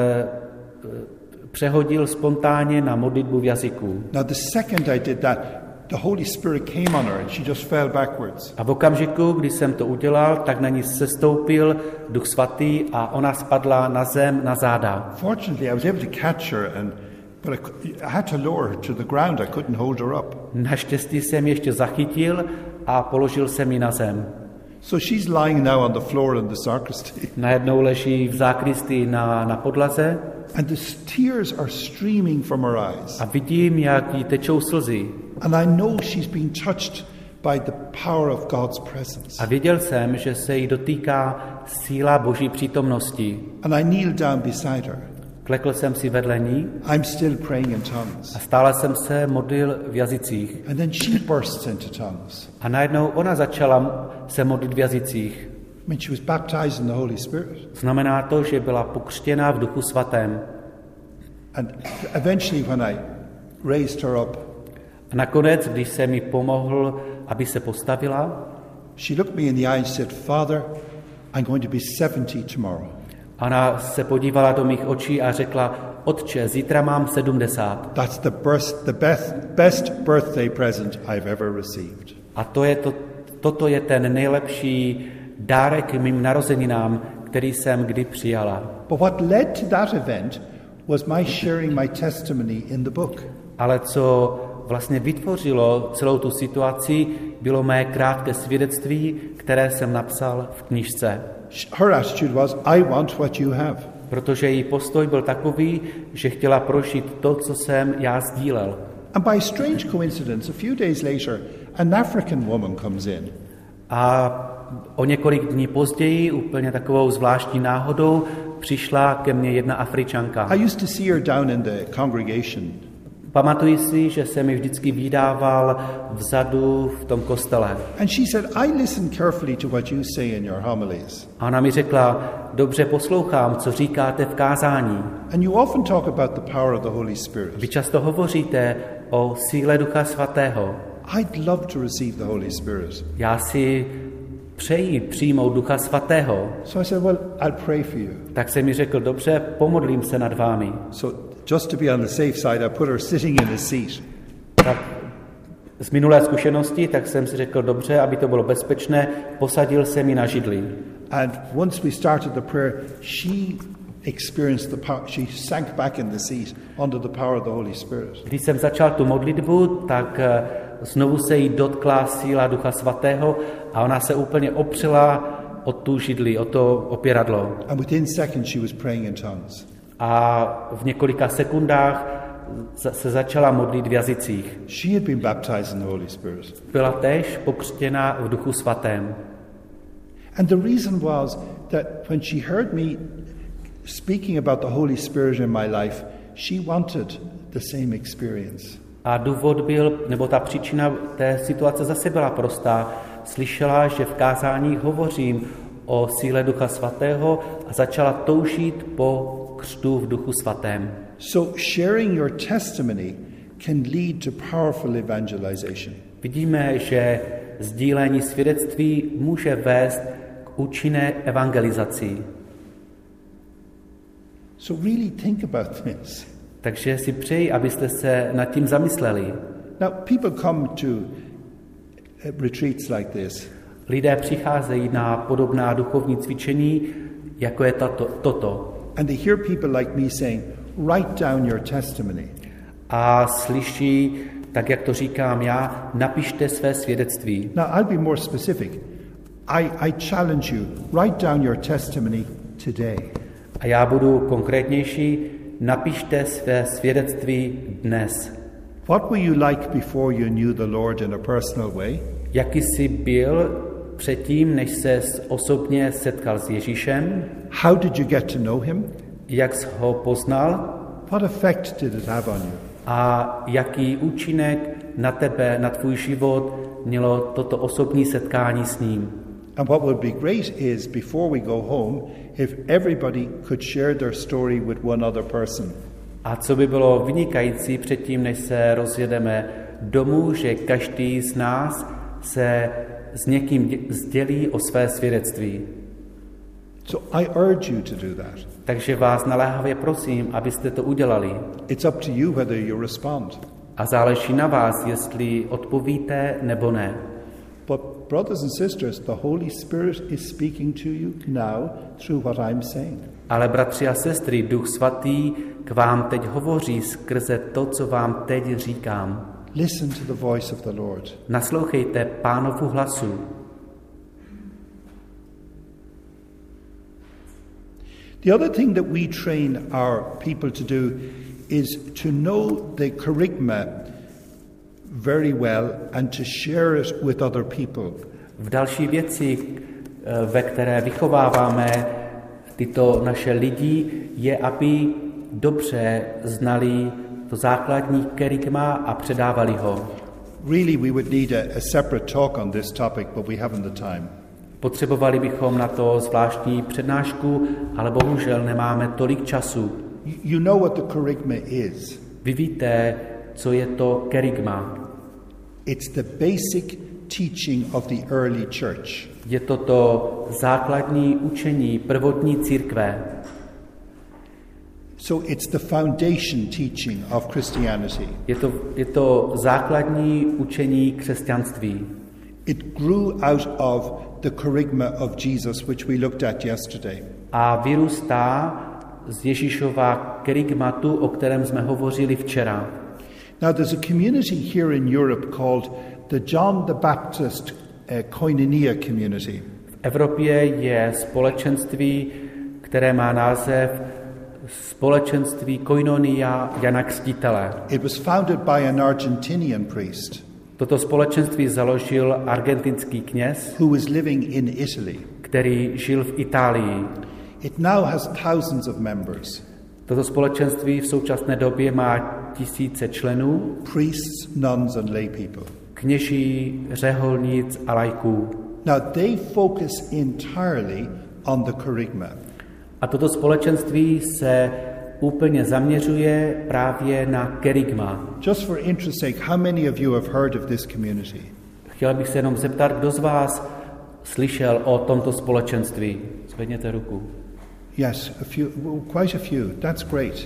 přehodil spontánně na modlitbu v jazyku. Now, the second I did that, the Holy Spirit came on her and she just fell backwards. A v okamžiku, kdy jsem to udělal, tak na ní sestoupil Duch Svatý a ona spadla na zem, na záda. Fortunately, I was able to catch her, but I had to lower her to the ground. I couldn't hold her up. Naštěstí jsem ještě zachytil a položil jsem ji na zem. So she's lying now on the floor in the sacristy. Najednou leží v zákristii na podlaze. And the tears are streaming from her eyes. A vidím, jak jí tečou slzy. And I know she's been touched by the power of God's presence. A věděl jsem, že se jí dotýká síla Boží přítomnosti. And I kneeled down beside her. Klekl jsem si vedle ní. I'm still praying in tongues. A stále jsem se modlil v jazycích. And then she bursts into tongues. A najednou ona začala se modlit v jazycích. I mean, she was baptized in the Holy Spirit. Znamená to, že byla pokřtěna v Duchu Svatém. And eventually when I raised her up, a nakonec, když jsem jí pomohl, aby se postavila, she looked me in the eye and said, Father, I'm going to be 70 tomorrow. Ona se podívala do mých očí a řekla, Otče, zítra mám 70. That's the best birthday present I've ever received. A toto je ten nejlepší dárek mým narozeninám, který jsem kdy přijala. But what led to that event was my sharing my testimony in the book. Ale co vlastně vytvořilo celou tu situaci, bylo mé krátké svědectví, které jsem napsal v knížce. Her attitude was, I want what you have. Protože její postoj byl takový, že chtěla prožít to, co jsem já sdílel. And by strange coincidence, a few days later, an African woman comes in. A o několik dní později, úplně takovou zvláštní náhodou, přišla ke mně jedna Afričanka. I used to see her down in the congregation. Pamatuji si, že jsem ji vždycky vydával vzadu v tom kostele. And she said, I listen carefully to what you say in your homilies. A ona mi řekla, dobře poslouchám, co říkáte v kázání. And you often talk about the power of the Holy Spirit. Vy často hovoříte o síle Ducha Svatého. I'd love to receive the Holy Spirit. Já si přeji přijmout Ducha Svatého. So I said, well, I'll pray for you. Tak jsem mi řekl, dobře, pomodlím se nad vámi. So just to be on the safe side, I put her sitting in a seat. Tak z minulé zkušenosti, tak jsem si řekl, dobře, aby to bylo bezpečné, posadil jsem ji na židli. And once we started the prayer, she experienced the power. She sank back in the seat under the power of the Holy Spirit. Když jsem začal tu modlitbu, tak znovu se jí dotkla síla Ducha Svatého a ona se úplně opřela o tu židli, o to opěradlo. And within seconds she was praying in tongues. A v několika sekundách se začala modlit v jazycích. She had been baptized in the Holy Spirit. Byla též pokřtěna v Duchu Svatém. And the reason was that when she heard me speaking about the Holy Spirit in my life, she wanted the same experience. A důvod byl, nebo ta příčina té situace zase byla prostá. Slyšela, že v kázáních hovořím o síle Ducha Svatého a začala toužit po křtu v Duchu Svatém. So sharing your testimony can lead to powerful evangelization. Vidíme, že sdílení svědectví může vést k účinné evangelizaci. So really think about this. Takže si přeji, abyste se nad tím zamysleli. Now, people come to retreats like this. Lidé přicházejí na podobná duchovní cvičení, jako je toto. And they hear people like me saying, write down your testimony. A slyší, tak jak to říkám já, napište své svědectví. Now, I'll be more specific. I challenge you, write down your testimony today. A já budu konkrétnější, napište své svědectví dnes. What were you like before you knew the Lord in a personal way? Jaký jsi byl předtím, než ses osobně setkal s Ježíšem? How did you get to know him? Jak jsi ho poznal? What effect did it have on you? A jaký účinek na tebe, na tvůj život mělo toto osobní setkání s ním? And what would be great is, before we go home, if everybody could share their story with one other person. A co by bylo vynikající předtím, než se rozjedeme domů, že každý z nás se s někým sdělí o své svědectví. So I urge you to do that. Takže vás naléhavě prosím, abyste to udělali. It's up to you whether you respond. A záleží na vás, jestli odpovíte nebo ne. But brothers and sisters, the Holy Spirit is speaking to you now through what I'm saying. Ale bratři a sestry, Duch Svatý k vám teď hovoří skrze to, co vám teď říkám. Listen to the voice of the Lord. Naslouchejte Pánovu hlasu. The other thing that we train our people to do is to know the kerygma very well and to share it with other people. V další věci, ve které vychováváme tyto naše lidi, je, aby dobře znali to základní kerygma a předávali ho. Really, we would need a separate talk on this topic, but we haven't the time. Potřebovali bychom na to zvláštní přednášku, ale bohužel nemáme tolik času. You know what the kerygma is. Vy víte, co je to kerygma. It's the basic teaching of the early church. Je to základní učení prvotní církve. So it's the foundation teaching of Christianity. Je to základní učení křesťanství. It grew out of the kerygma of Jesus, which we looked at yesterday. A vyrůstá z Ježíšova kerygmatu, o kterém jsme hovořili včera. Now there's a community here in Europe called the John the Baptist Koinonia community. V Evropě je společenství, které má název Společenství Koinonia Jana Křtitele. It was founded by an Argentinian priest. Toto společenství založil argentinský kněz, who was living in Italy. který žil v Itálii. It now has thousands of members. Toto společenství v současné době má tisíce členů, Priests, nuns and lay people. kněží, řeholnic a laiků. Now they focus entirely on the kerygma. A toto společenství se úplně zaměřuje právě na kerygma. Just for interest sake, how many of you have heard of this community? Chtěl bych se jenom zeptat, kdo z vás slyšel o tomto společenství. Zvedněte ruku. Yes, a few, well, quite a few. That's great.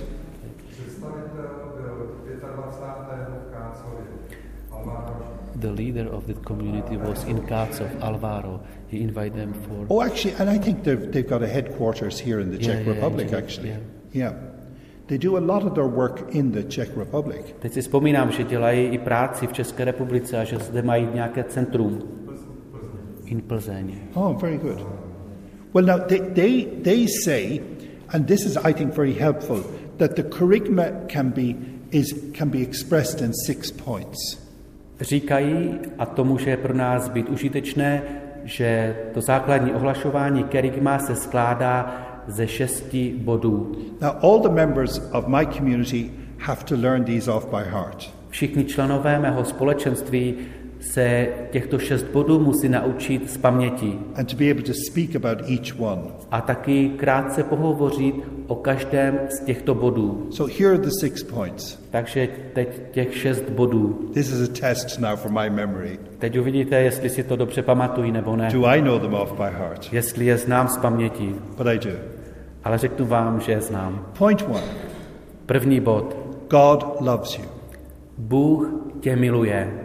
The leader of the community was in Kácov, Alvaro. He invited them for... Oh, actually, and I think they've got a headquarters here in the Czech Republic, actually. Yeah. They do a lot of their work in the Czech Republic. Teď si vzpomínám, že dělají i práci v České republice a že zde mají nějaké centrum. In Plzeň. Oh, very good. Well, now they say, and this is, I think, very helpful, that the kerygma can be expressed in 6 points. Říkají, a to může pro nás být užitečné, že to základní ohlašování kerygma se skládá ze 6 bodů. Now, all the members of my community have to learn these off by heart. Všichni členové mého společenství se těchto 6 bodů musí naučit z paměti. And to be able to speak about each one. A taky krátce pohovořit o každém z těchto bodů. So here are the 6 points. Takže teď těch 6 bodů. This is a test now for my memory. Teď uvidíte, jestli si to dobře pamatují nebo ne. Do I know them off by heart? Jestli je znám z paměti. But I do. Ale řeknu vám, že je znám. Point 1. První bod. God loves you. Bůh tě miluje.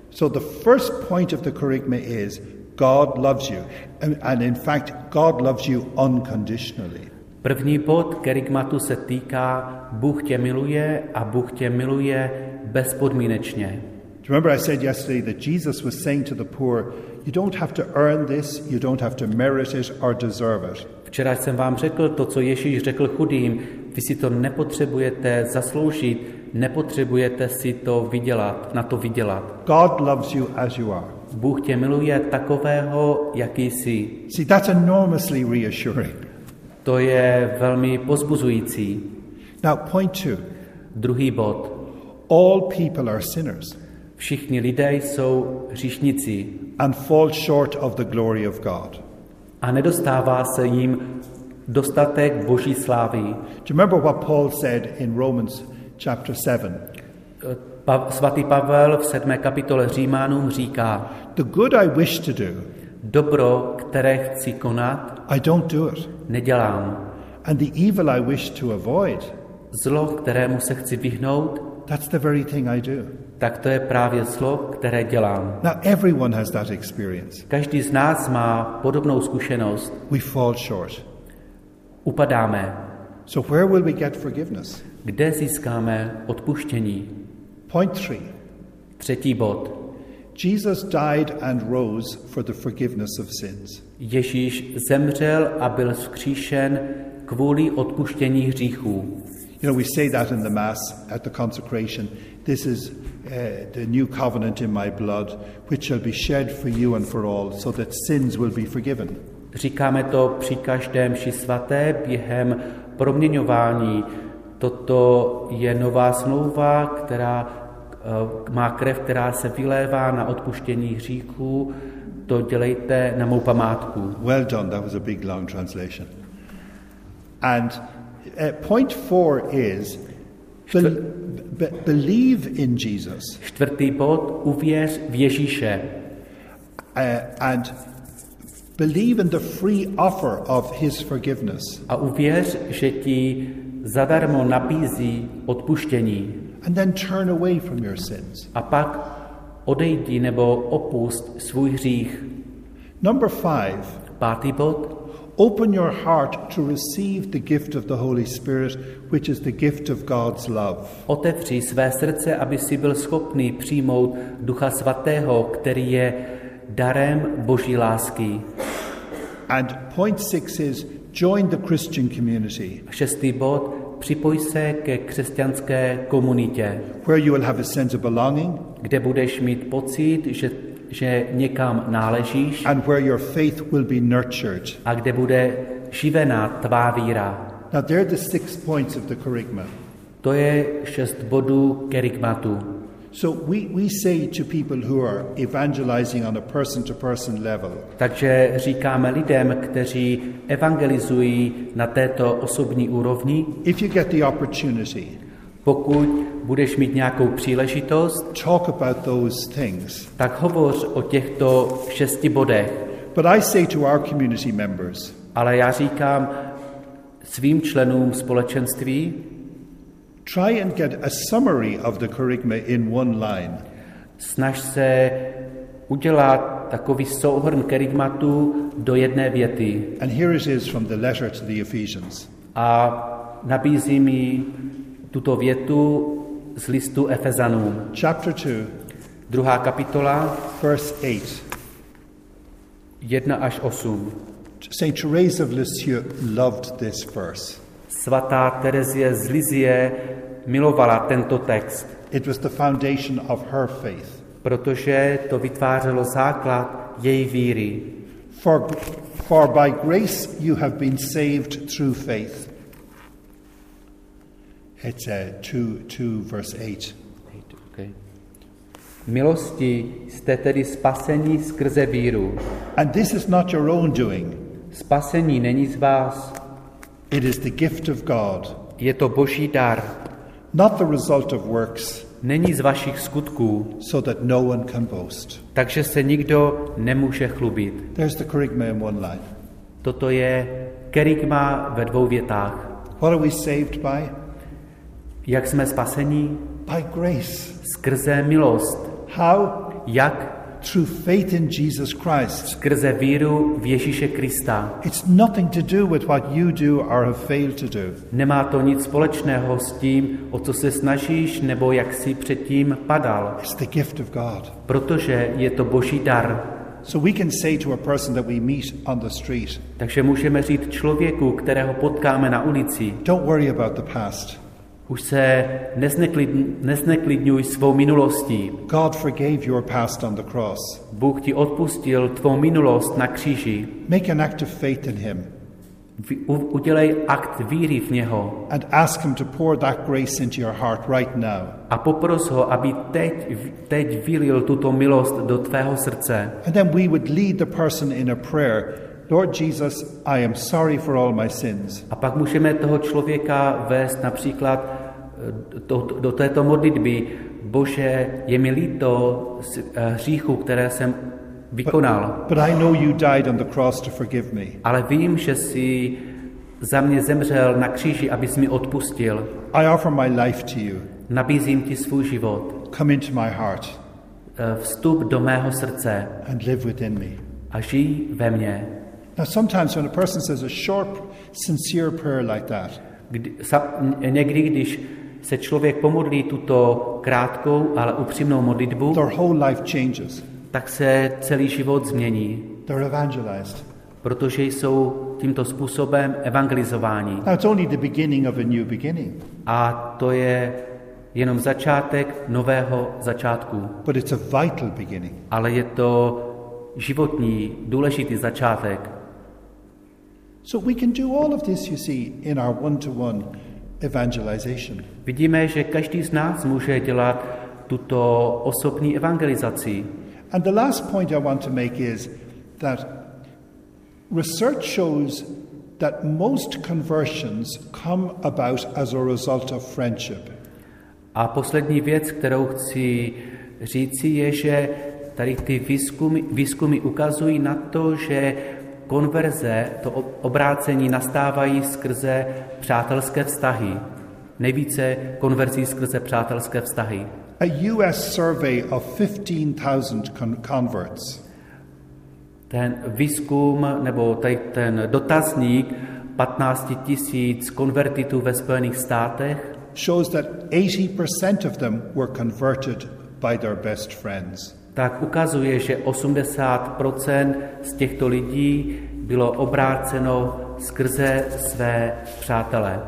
So the first point of the kerygma is God loves you. And in fact, God loves you unconditionally. První bod kerygmatu se týká Bůh tě miluje a Bůh tě miluje bezpodmínečně. Remember I said yesterday that Jesus was saying to the poor, you don't have to earn this, you don't have to merit it or deserve it. Včera jsem vám řekl to, co Ježíš řekl chudým. Vy si to nepotřebujete zasloužit, nepotřebujete si to vydělat, na to vydělat. God loves you as you are. Bůh tě miluje takového, jaký jsi. See, that's enormously reassuring. To je velmi povzbuzující. Now, point 2. Druhý bod. All people are sinners Všichni lidé jsou hříšníci and fall short of the glory of God. a nedostává se jim dostatek Boží slávy. Do you remember what Paul said in Romans chapter 7? Svatý Pavel v 7. kapitole Římanům říká: The good I wish to do, dobro, které chci konat, I don't do it. nedělám. And the evil I wish to avoid, Zlo, kterému se chci vyhnout, that's the very thing I do. tak to je právě zlo, které dělám. Now, everyone has that experience. Každý z nás má podobnou zkušenost. We fall short. Upadáme. So where will we get forgiveness? Kde získáme odpuštění? Point 3. Třetí bod. Jesus died and rose for the forgiveness of sins. Ježíš zemřel a byl vzkříšen kvůli odpuštění hříchů. You know, we say that in the Mass at the consecration. This is the new covenant in my blood, which shall be shed for you and for all, so that sins will be forgiven. Říkáme to při každé mši svaté během proměňování. Toto je nová smlouva, která má krev, která se vylévá na odpuštění hříchů. To dělejte na mou památku. Well done, that was a big long translation. And point 4 is believe in Jesus. Čtvrtý bod, uvěř v Ježíše. And believe in the free offer of his forgiveness. A uvěř, že ti zadarmo nabízí odpuštění. And then turn away from your sins. A pak odejdi nebo opust svůj hřích. Number 5. Pátý bod. Open your heart to receive the gift of the Holy Spirit, which is the gift of God's love. Otevři své srdce, aby si byl schopný přijmout Ducha Svatého, který je darem Boží lásky. And point 6 is join the Christian community. Šestý bod. Připoj se ke křesťanské komunitě, where you will have a sense of belonging, kde budeš mít pocit, že někam náležíš, and where your faith will be nurtured. A kde bude živená tvá víra. Now, they're the 6 points of the kerygma. To je 6 bodů kerygmatu. So we say to people who are evangelizing on a person-to-person level, Takže říkáme lidem, kteří evangelizují na této osobní úrovni, if you get the opportunity, pokud budeš mít nějakou příležitost, talk about those things. tak hovoř o těchto 6 bodech. But I say to our community members, Ale já říkám svým členům společenství, try and get a summary of the kerygma in one line. snaž se udělat takový souhrn kerygmatu do jedné věty. And here it is from the letter to the Ephesians. A nabízí mi tuto větu z listu Efezanům. Chapter 2, 2. kapitola, verse 8. 1 až 8. Saint Therese of Lisieux loved this verse. Svatá Terezie z Lizie milovala tento text, It was the foundation of her faith. protože to vytvářelo základ její víry. For by grace you have been saved through faith. It's 2 verse 8. Okay. Milosti jste tedy spasení skrze víru. And this is not your own doing. Spasení není z vás, It is the gift of God, je to Boží dar. not the result of works, Není z vašich skutků, so that no one can boast. takže se nikdo nemůže chlubit. There's the kerygma in one line. Toto je kerygma ve 2 větách. What are we saved by? Jak jsme spasení? By grace. Skrze milost. How? Jak? Through faith in Jesus Christ. Skrze víru v Ježíše Krista. It's nothing to do with what you do or have failed to do. Nemá to nic společného s tím, o co se snažíš, nebo jak jsi předtím padal. It's the gift of God. Protože je to Boží dar. So we can say to a person that we meet on the street, Takže můžeme říct člověku, kterého potkáme na ulici, don't worry about the past. už se nezneklidňuj svou minulostí. God forgave your past on the cross. Bůh ti odpustil tvou minulost na kříži. Make an act of faith in him. Udělej akt víry v něho. And ask him to pour that grace into your heart right now. A popros ho, aby teď vylil tuto milost do tvého srdce. And then we would lead the person in a prayer. Lord Jesus, I am sorry for all my sins. A pak můžeme toho člověka vést například do této modlitby. Bože, je mi líto hříchu, které jsem vykonal. But I know you died on the cross to forgive me. Ale vím, že jsi za mě zemřel na kříži, abys mi odpustil. I offer my life to you. Nabízím ti svůj život. Come into my heart. Vstup do mého srdce. And live within me. A žij ve mně. Now sometimes when a person says a short, sincere prayer like that, někdy, když se člověk pomodlí tuto krátkou, ale upřímnou modlitbu, their whole life changes. Tak se celý život změní. They're evangelized. Protože jsou tímto způsobem evangelizováni. Now it's only the beginning of a new beginning. A to je jenom začátek nového začátku. But it's a vital beginning. Ale je to životní, důležitý začátek. So we can do all of this, you see, in our one-to-one evangelization. Vidíme, že každý z nás může dělat tuto osobní evangelizaci. And the last point I want to make is that research shows that most conversions come about as a result of friendship. A poslední věc, kterou chci říci, je, že tady ty výzkumy ukazují na to, že konverze, to obrácení nastávají skrze přátelské vztahy. Nejvíce konverzí skrze přátelské vztahy. A US survey of 15,000 converts. Ten výzkum, nebo tady ten dotazník 15 000 konvertitů ve Spojených státech shows that 80% of them were converted by their best friends. Tak ukazuje, že 80% z těchto lidí bylo obráceno skrze své přátele.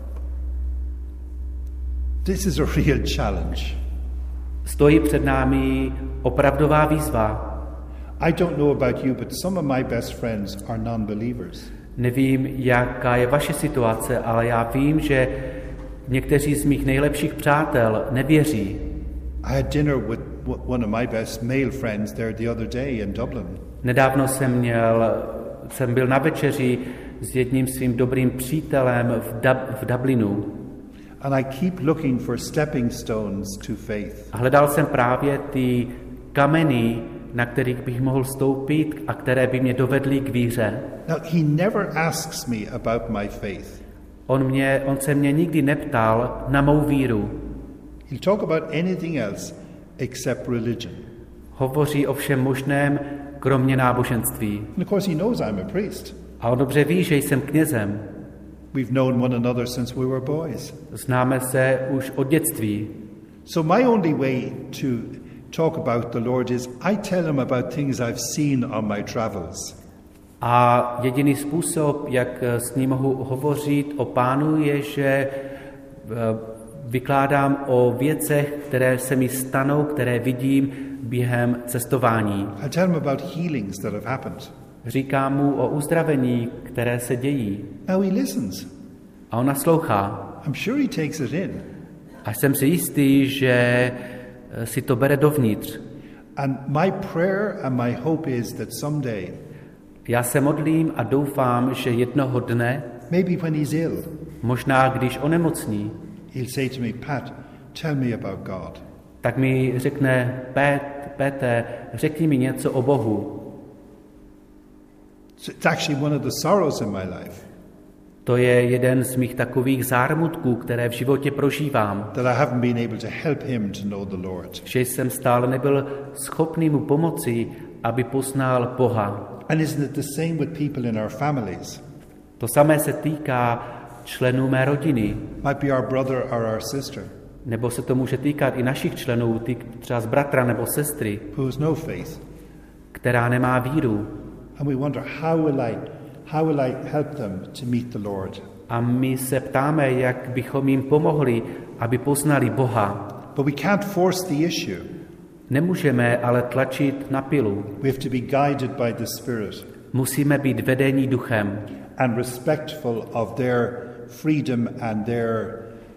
This is a real challenge. Stojí před námi opravdová výzva. I don't know about you, but some of my best friends are non-believers. Nevím, jaká je vaše situace, ale já vím, že někteří z mých nejlepších přátel nevěří. I had dinner with one of my best male friends there the other day in Dublin. Nedávno jsem byl na večeři s jedním svým dobrým přítelem v Dublinu. And I keep looking for stepping stones to faith. A hledal jsem právě ty kameny, na kterých bych mohl stoupit a které by mě dovedly k víře. Now, he never asks me about my faith. On se mě nikdy neptal na mou víru. He'll talk about anything else except religion. Hovoří o všem možném, kromě náboženství. And of course he knows I'm a priest. A on dobře ví, že jsem knězem. We've known one another since we were boys. Známe se už od dětství. So my only way to talk about the Lord is I tell him about things I've seen on my travels. A jediný způsob, jak s ním mohu hovořit o Pánu, je, že vykládám o věcech, které se mi stanou, které vidím během cestování. I tell him about healings that have happened. Říkám mu o uzdravení, které se dějí. Now he listens. A on naslouchá. I'm sure he takes it in. A jsem si jistý, že si to bere dovnitř. And my prayer and my hope is that someday, já se modlím a doufám, že jednoho dne, maybe when he's ill, možná když onemocní, he'll say to me, Pat, tell me about God. Tak mi řekne, Pete, řekni mi něco o Bohu. So it's actually one of the sorrows in my life. To je jeden z mých takových zármutků, které v životě prožívám. That I haven't been able to help him to know the Lord. Že jsem stále nebyl schopný mu pomoci, aby poznal Boha. And isn't it the same with people in our families? To samé se týká členů mé rodiny. Might be our brother or our sister. Nebo se to může týkat i našich členů, třeba z bratra nebo sestry, Who has no faith. která nemá víru. And we wonder, how will I help them to meet the Lord? A my se ptáme, jak bychom jim pomohli, aby poznali Boha. But we can't force the issue. Nemůžeme ale tlačit na pilu. We have to be guided by the Spirit. Musíme být vedení duchem And respectful of their freedom and their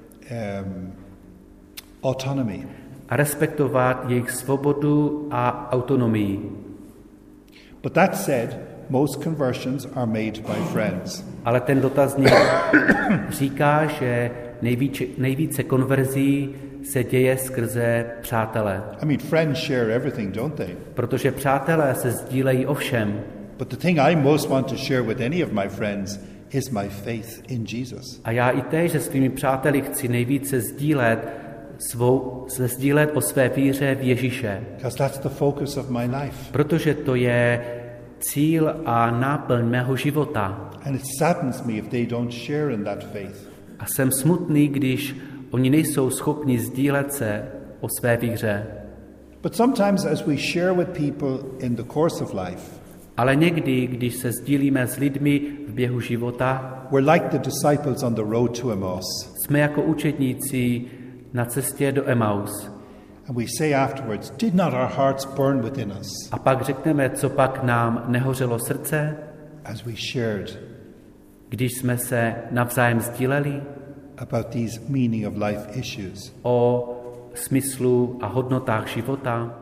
autonomy. a respektovat jejich svobodu a autonomii. But that said, most conversions are made by friends. Ale ten dotazník říká, že nejvíce konverzí se děje skrze přátele. I mean, friends share everything, don't they? Protože přátelé se sdílejí o všem. But the thing I most want to share with any of my friends is my faith in Jesus. A já i též se svými přáteli chci nejvíce sdílet o své víře v Ježíše. Because that's the focus of my life. Protože to je cíl a náplň mého života. And it saddens me if they don't share in that faith. A jsem smutný, když oni nejsou schopni sdílet se o své víře. But sometimes as we share with people in the course of life, Ale někdy, když se sdílíme s lidmi v běhu života, we're like the disciples on the road to Emmaus. jsme jako učedníci na cestě do Emaus. And we say afterwards, did not our hearts burn within us A pak řekneme, co pak nám nehořelo srdce, as we shared když jsme se navzájem sdíleli about these meaning of life issues? o smyslu a hodnotách života.